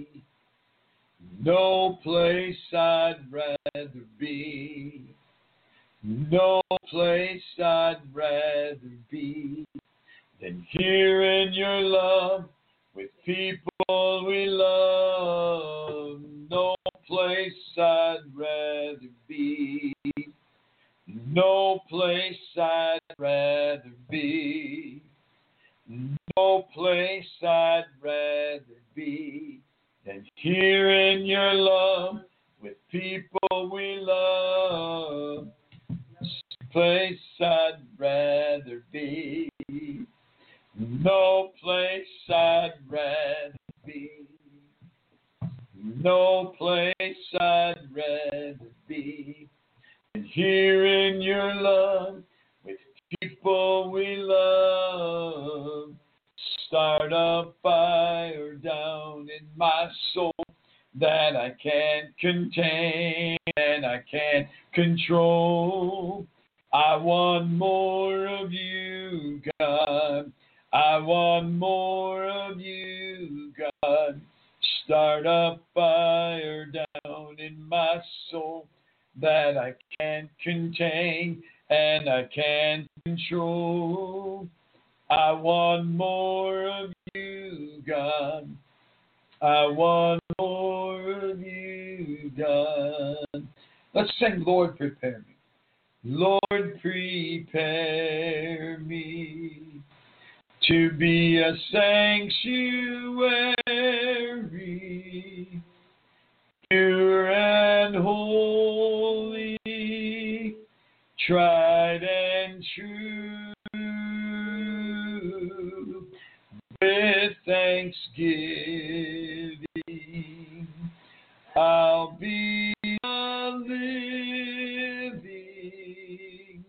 No place I'd rather be. No place I'd rather be than here in your love with people we love. No place I'd rather be. No place I'd No place I'd rather be than here in your love with people we love. Place I'd rather be. No place I'd rather be. No place I'd rather be than here in your love with people we love. Start a fire down in my soul that I can't contain and I can't control. I want more of you, God. I want more of you, God. Start a fire down in my soul that I can't contain and I can't control. I want more of you, God. I want more of you, God. Let's sing, Lord, prepare me. Lord, prepare me to be a sanctuary, pure and holy, tried and true, with thanksgiving. I'll be a living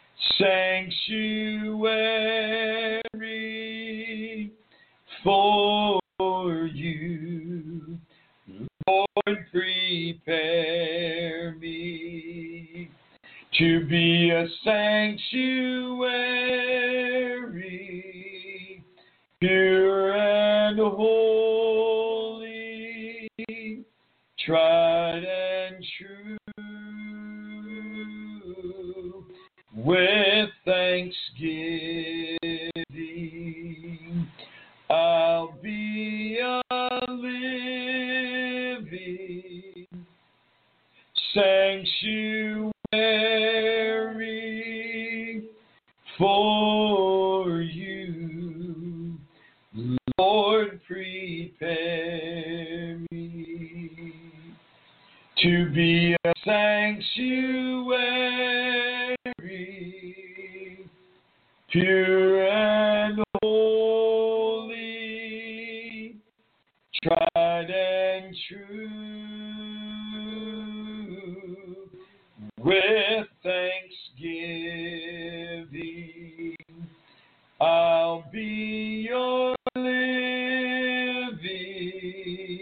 sanctuary for you. Lord, prepare me to be a sanctuary, pure and holy, tried and true, with thanksgiving. I'll be a living sanctuary for you. Lord, prepare me to be a sanctuary, pure and holy, tried and true, with thanksgiving. I'll be your living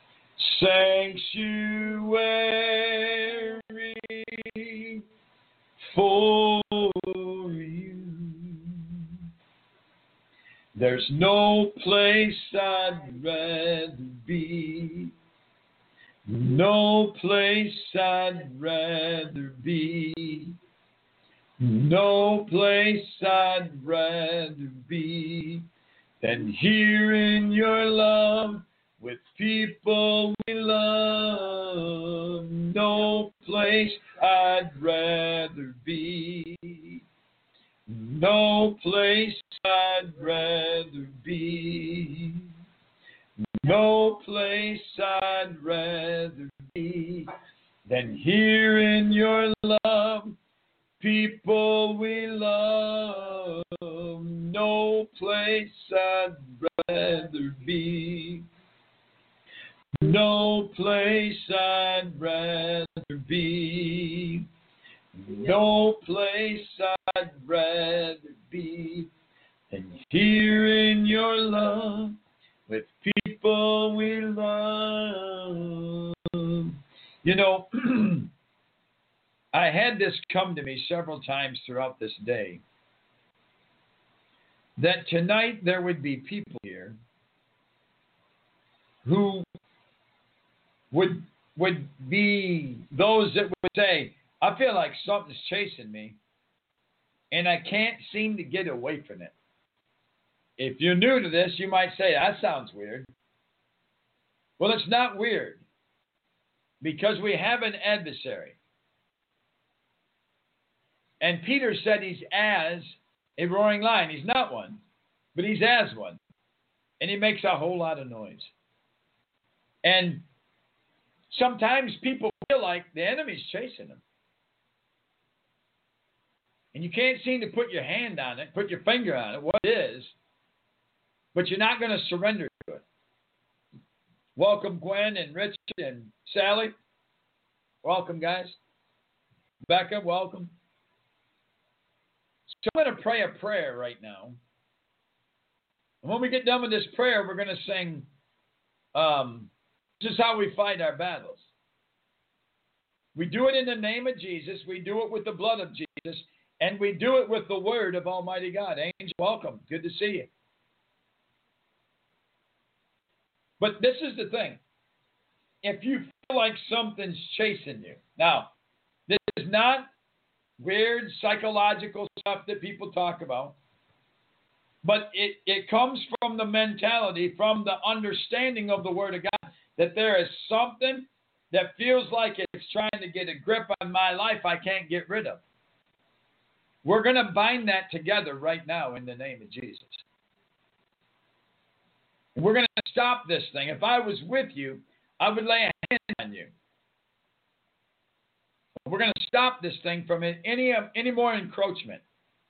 sanctuary for you. There's no place I'd rather be. No place I'd rather be. No place I'd rather be than here in your love with people we love. No place I'd rather be. No place I'd rather be. No place I'd rather be than here in your love, people we love. No place I'd rather be. No place I'd rather be. No place I'd rather be than here in your love with people we love. You know, I had this come to me several times throughout this day, that tonight there would be people here who would would be those that would say, I feel like something's chasing me, and I can't seem to get away from it. If you're new to this, you might say, that sounds weird. Well, it's not weird, because we have an adversary. And Peter said he's as a roaring lion. He's not one, but he has one. And he makes a whole lot of noise. And sometimes people feel like the enemy's chasing them. And you can't seem to put your hand on it, put your finger on it, what it is, but you're not going to surrender to it. Welcome, Gwen and Richard and Sally. Welcome, guys. Becca, welcome. So I'm going to pray a prayer right now. And when we get done with this prayer, we're going to sing, um, this is how we fight our battles. We do it in the name of Jesus. We do it with the blood of Jesus. And we do it with the word of Almighty God. Angel, welcome. Good to see you. But this is the thing. If you feel like something's chasing you. Now, this is not weird psychological stuff that people talk about. But it, it comes from the mentality, from the understanding of the Word of God, that there is something that feels like it's trying to get a grip on my life I can't get rid of. We're going to bind that together right now in the name of Jesus. We're going to stop this thing. If I was with you, I would lay a hand on you. We're going to stop this thing from any, any more encroachment.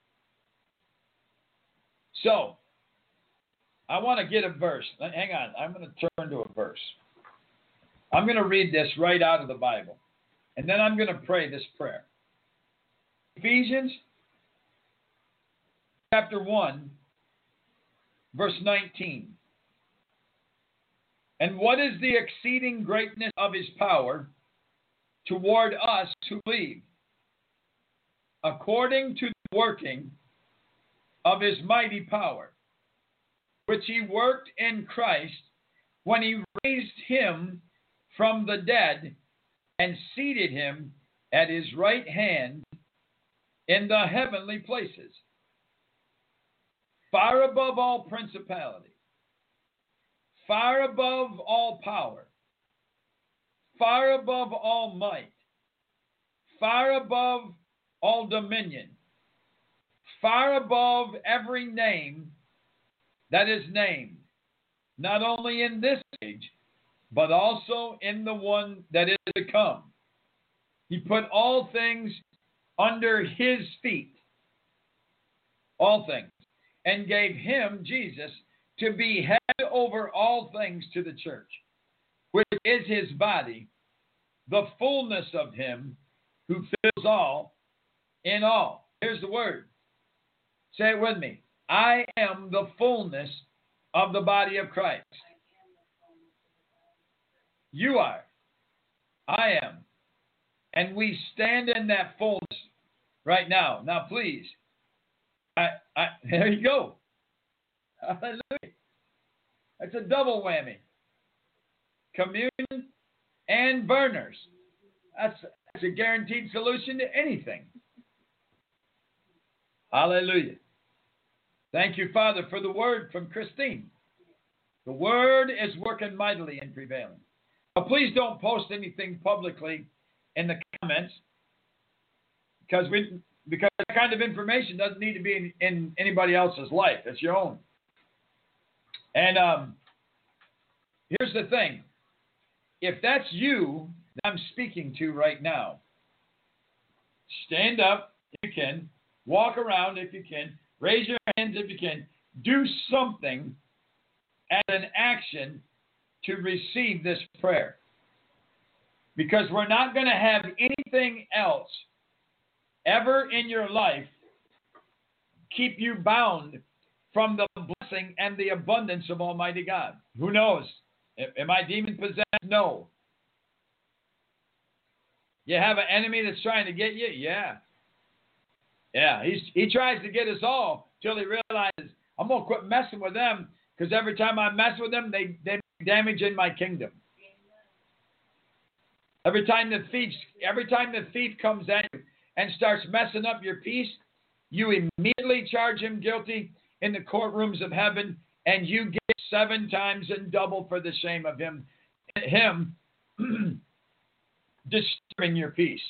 So, I want to get a verse. Hang on. I'm going to turn to a verse. I'm going to read this right out of the Bible. And then I'm going to pray this prayer. Ephesians chapter one, verse nineteen. And what is the exceeding greatness of his power toward us who believe, according to the working of his mighty power, which he worked in Christ when he raised him from the dead and seated him at his right hand in the heavenly places, far above all principality, far above all power, far above all might, far above all dominion, far above every name that is named, not only in this age, but also in the one that is to come. He put all things under his feet, all things, and gave him, Jesus, to be head over all things to the church, which is his body, the fullness of him who fills all in all. Here's the word. Say it with me. I am the fullness of the body of Christ. You are. I am. And we stand in that fullness right now. Now, please. I, I, there you go. Hallelujah. That's a double whammy. Communion and burners. That's, that's a guaranteed solution to anything. Hallelujah. Thank you, Father, for the word from Christine. The word is working mightily and prevailing. Now, please don't post anything publicly in the comments because we because that kind of information doesn't need to be in, in anybody else's life. It's your own. And um, here's the thing. If that's you that I'm speaking to right now, stand up if you can, walk around if you can, raise your hands if you can, do something as an action to receive this prayer. Because we're not going to have anything else ever in your life keep you bound from the blessing and the abundance of Almighty God. Who knows? Am I demon possessed? No. You have an enemy that's trying to get you? Yeah. Yeah, he's, he tries to get us all till he realizes, I'm going to quit messing with them because every time I mess with them, they, they make damage in my kingdom. Every time the thief, every time the thief comes at you and starts messing up your peace, you immediately charge him guilty in the courtrooms of heaven, and you get seven times and double for the shame of him, him disturbing your peace.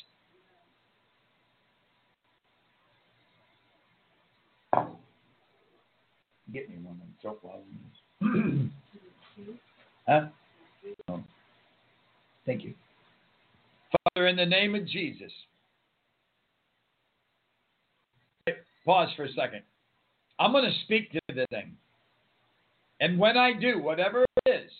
Get me one of them soap bottles. Huh? Oh. Thank you. Father, in the name of Jesus. Pause for a second. I'm going to speak to this thing. And when I do, whatever it is,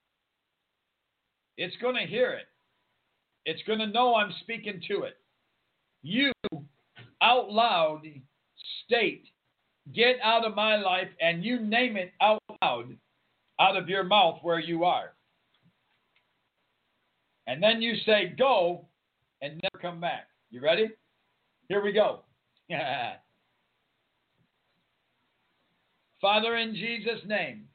it's going to hear it. It's going to know I'm speaking to it. You, out loud, state, get out of my life, and you name it out loud, out of your mouth where you are. And then you say, go, and never come back. You ready? Here we go. Father, in Jesus' name,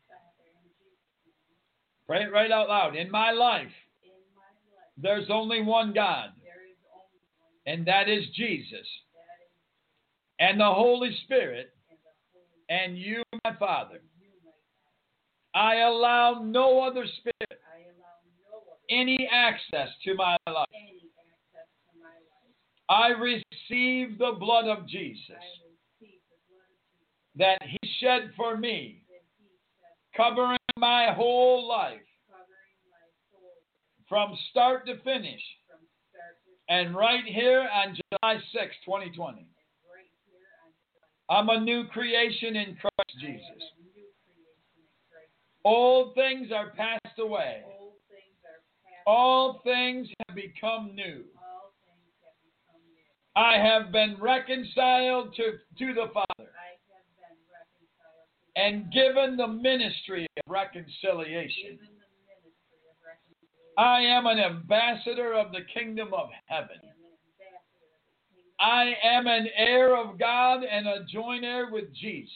pray it right out loud. In my life, there's only one God, and that is Jesus, and the Holy Spirit, and you, my Father. I allow no other spirit any access to my life. I receive the blood of Jesus that he shed for me, covering my whole life from start to finish. And right here on July sixth, twenty twenty, I'm a new creation in Christ Jesus. Old things are passed away. All things have become new. I have been reconciled to, to the Father and given the ministry of reconciliation. I am an ambassador of the kingdom of heaven. I am an heir of God and a joint heir with Jesus.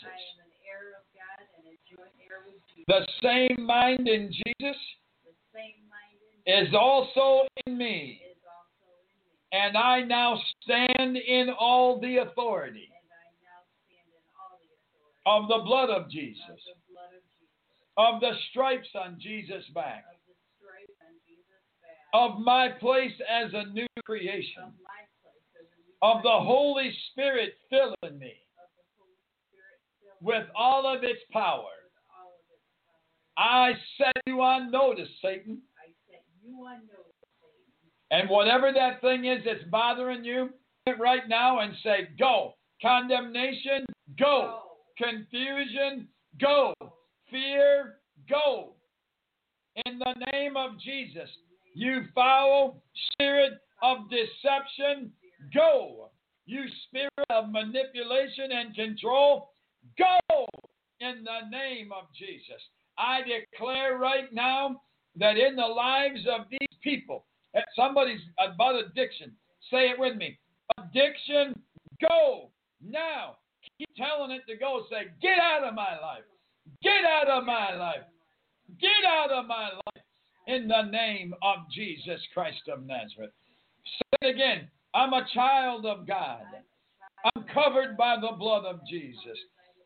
The same mind in Jesus is also in me. And I now stand in all the authority of the blood of Jesus, of the stripes on Jesus' back, of my place as a new creation, of the Holy Spirit filling me with all of its power. I set you on notice, Satan. And whatever that thing is that's bothering you right now, and say, go. Condemnation, go. Confusion, go. Fear, go. In the name of Jesus, you foul spirit of deception, go. You spirit of manipulation and control, go. In the name of Jesus, I declare right now that in the lives of these people, somebody's about addiction. Say it with me. Addiction, go now. Keep telling it to go. Say, get out of my life. Get out of my life. Get out of my life. In the name of Jesus Christ of Nazareth. Say it again. I'm a child of God. I'm covered by the blood of Jesus.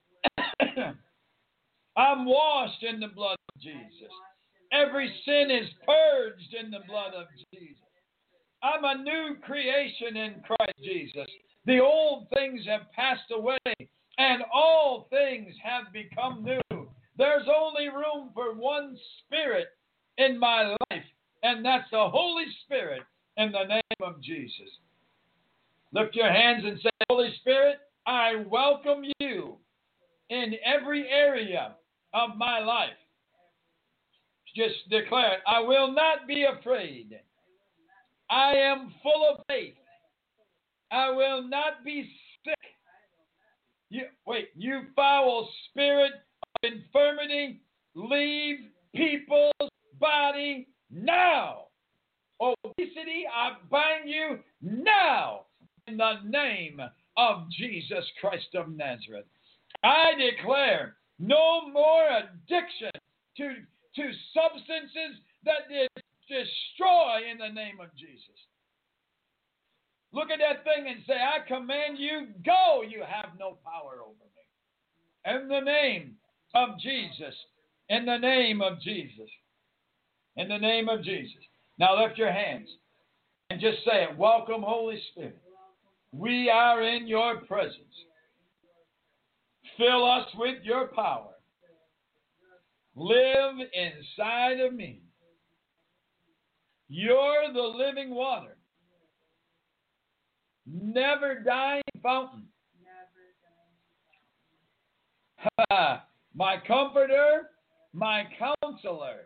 I'm washed in the blood of Jesus. Every sin is purged in the blood of Jesus. I'm a new creation in Christ Jesus. The old things have passed away, and all things have become new. There's only room for one spirit in my life, and that's the Holy Spirit in the name of Jesus. Lift your hands and say, Holy Spirit, I welcome you in every area of my life. Just declare it. I will not be afraid. I am full of faith. I will not be sick. You, wait, you foul spirit of infirmity, leave people's body now. Obesity, I bind you now in the name of Jesus Christ of Nazareth. I declare no more addiction to to substances that destroy in the name of Jesus. Look at that thing and say, I command you, go. You have no power over me. In the name of Jesus. In the name of Jesus. In the name of Jesus. Now lift your hands and just say it. Welcome, Holy Spirit. We are in your presence. Fill us with your power. Live inside of me. You're the living water. Never dying fountain. My comforter, my counselor.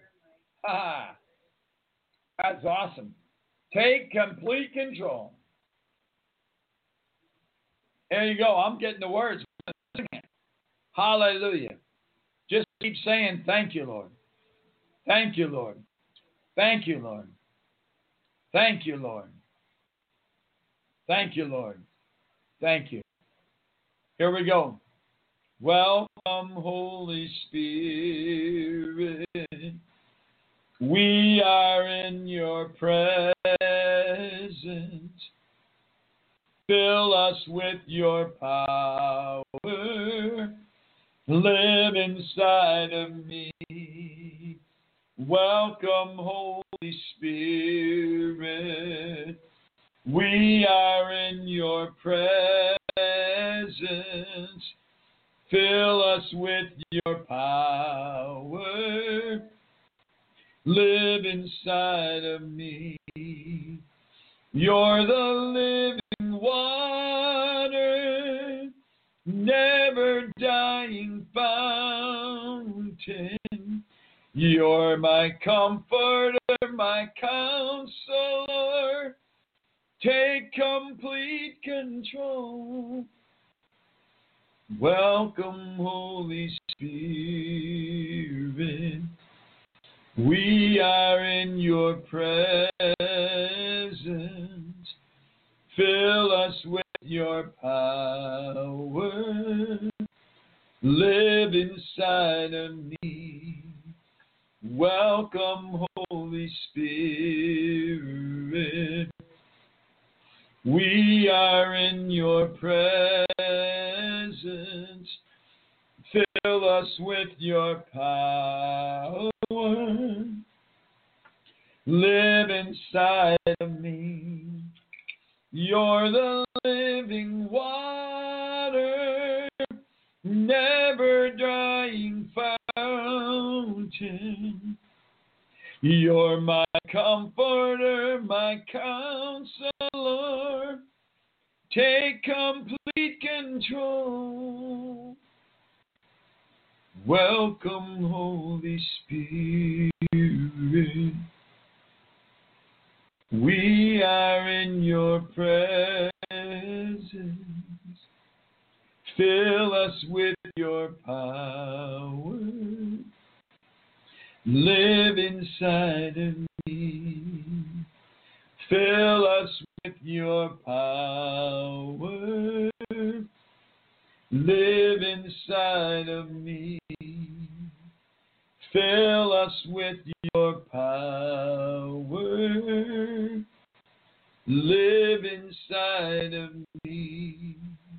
That's awesome. Take complete control. There you go. I'm getting the words. Hallelujah. Just keep saying, thank you, Lord. Thank you, Lord. Thank you, Lord. Thank you, Lord. Thank you, Lord. Thank you. Here we go. Welcome, Holy Spirit. We are in your presence. Fill us with your power. Live inside of me. Welcome, Holy Spirit. We are in your presence. Fill us with your power. Live inside of me. You're the living water, never dying fountain. You're my comforter, my counselor. Take complete control. Welcome, Holy Spirit. We are in your presence. Fill us with your power. Live inside of me. Welcome, Holy Spirit. We are in your presence. Fill us with your power. Live inside of me. You're the living water, never drying fountain. You're my comforter, my counselor. Take complete control. Welcome, Holy Spirit. We are in your presence. Fill us with your power. Live inside of me. Fill us with your power. Live inside of me. Fill us with your power. Live inside of me.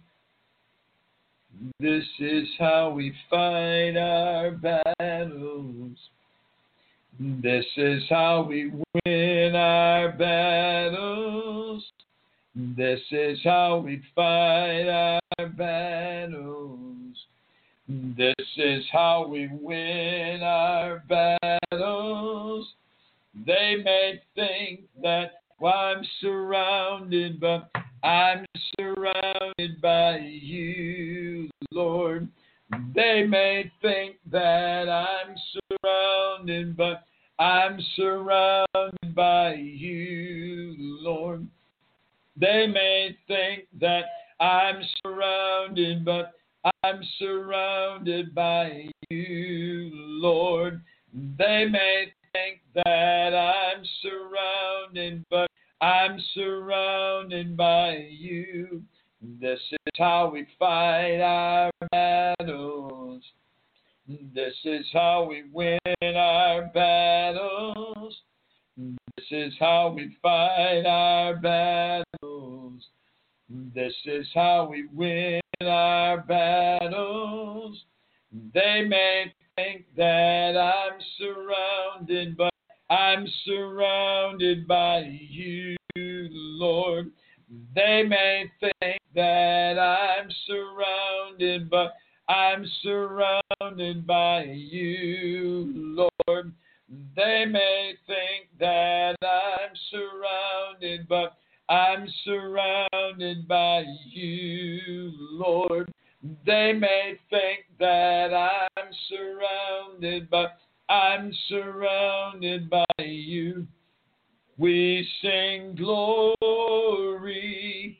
This is how we fight our battles. This is how we win our battles. This is how we fight our battles. This is how we win our battles. They may think that well, I'm surrounded, but I'm surrounded by you, Lord. They may think that I'm surrounded, but I'm surrounded by you, Lord. They may think that I'm surrounded, but I'm surrounded by you, Lord. They may think that I'm surrounded, but I'm surrounded by you. This is how we fight our battles. This is how we win our battles. This is how we fight our battles. This is how we win our battles. They may think that I'm surrounded, but I'm surrounded by you, Lord. They may think that I'm surrounded, but I'm surrounded by you, Lord. They may think that I'm surrounded, but I'm surrounded by you, Lord. They may think that I'm surrounded, but I'm surrounded by you. We sing glory,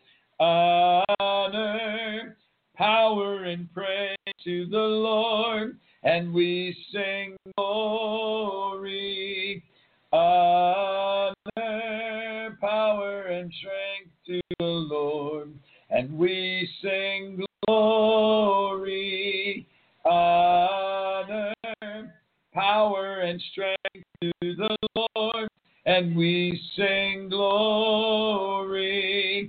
honor, power, and praise to the Lord. And we sing glory, honor, power, and strength to the Lord. And we sing glory, honor, power, and strength to the Lord. And we sing glory,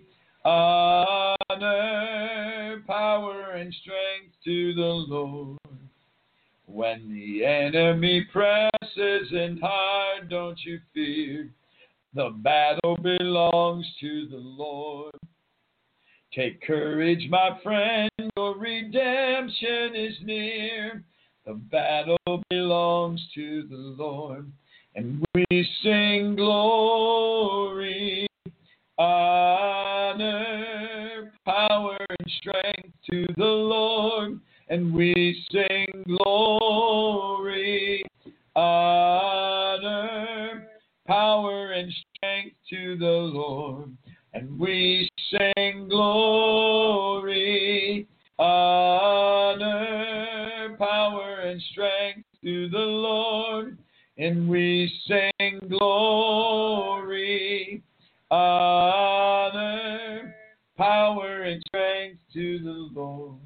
honor, power, and strength to the Lord. When the enemy presses in hard, don't you fear. The battle belongs to the Lord. Take courage, my friend, your redemption is near. The battle belongs to the Lord. And we sing glory, honor, power, and strength to the Lord. And we sing glory, honor, power, and strength to the Lord. And we sing glory, honor, power, and strength to the Lord. And we sing glory, honor, power, and strength to the Lord.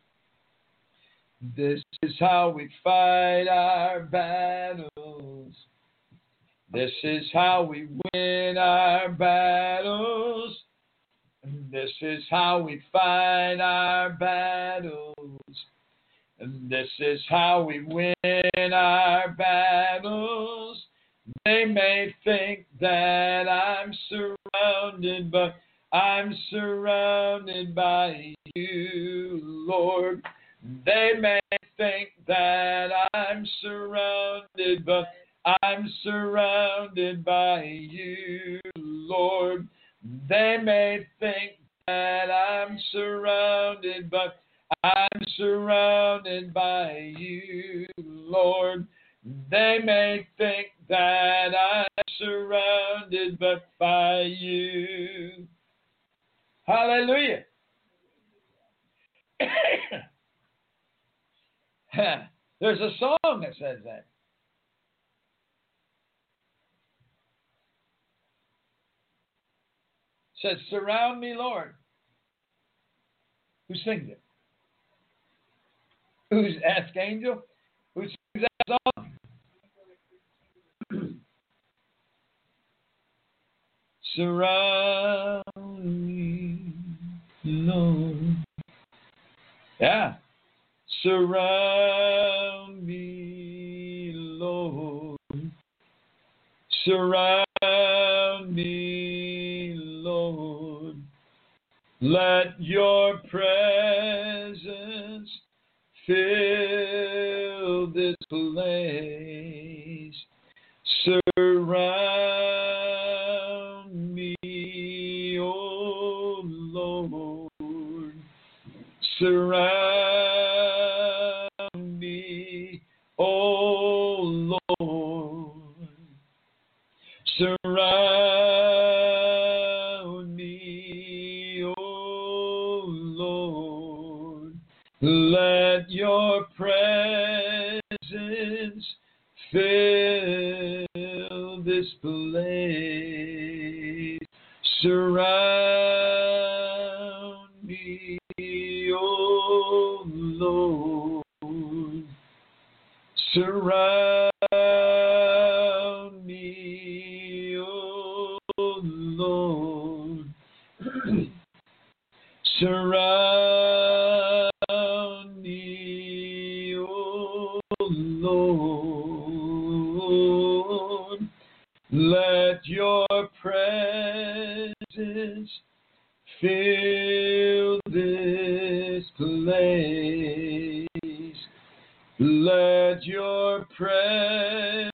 This is how we fight our battles. This is how we win our battles. This is how we fight our battles. And this is how we win our battles. They may think that I'm surrounded, but I'm surrounded by you, Lord. They may think that I'm surrounded, but I'm surrounded by you, Lord. They may think that I'm surrounded, but I'm surrounded by you, Lord. They may think that I'm surrounded, but by you. Hallelujah. There's a song that says that. It says, surround me, Lord. Who sings it? Who's Ask Angel? Who sings that song? Surround me, Lord. Yeah. Surround me, Lord. Surround me, Lord. Let your presence fill this place. Surround me, oh Lord. Surround me, oh Lord. Surround me, oh Lord. Let your presence fill this place. Surround me, oh Lord. Surround me, oh Lord. Surround me, oh Lord. Let your presence fill this place. Let your presence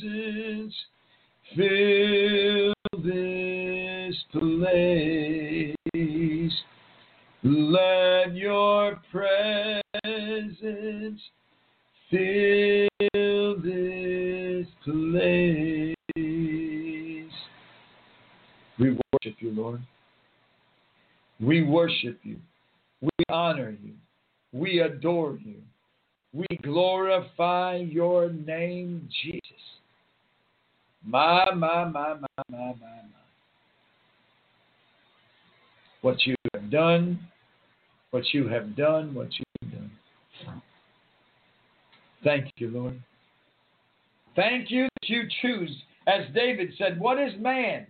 fill this place. Let your presence fill this place. We worship you, Lord. We worship you. We honor you. We adore you. We glorify your name, Jesus. My, my, my, my, my, my, my. What you have done, what you have done, what you have done. Thank you, Lord. Thank you that you choose, as David said, what is man?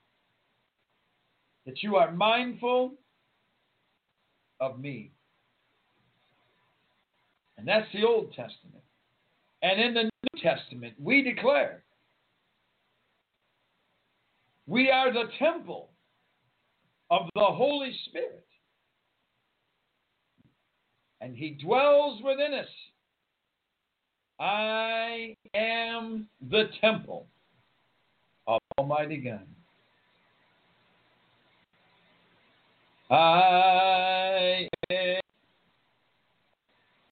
That you are mindful of me. And that's the Old Testament. And in the New Testament, we declare we are the temple of the Holy Spirit. And he dwells within us. I am the temple of Almighty God. I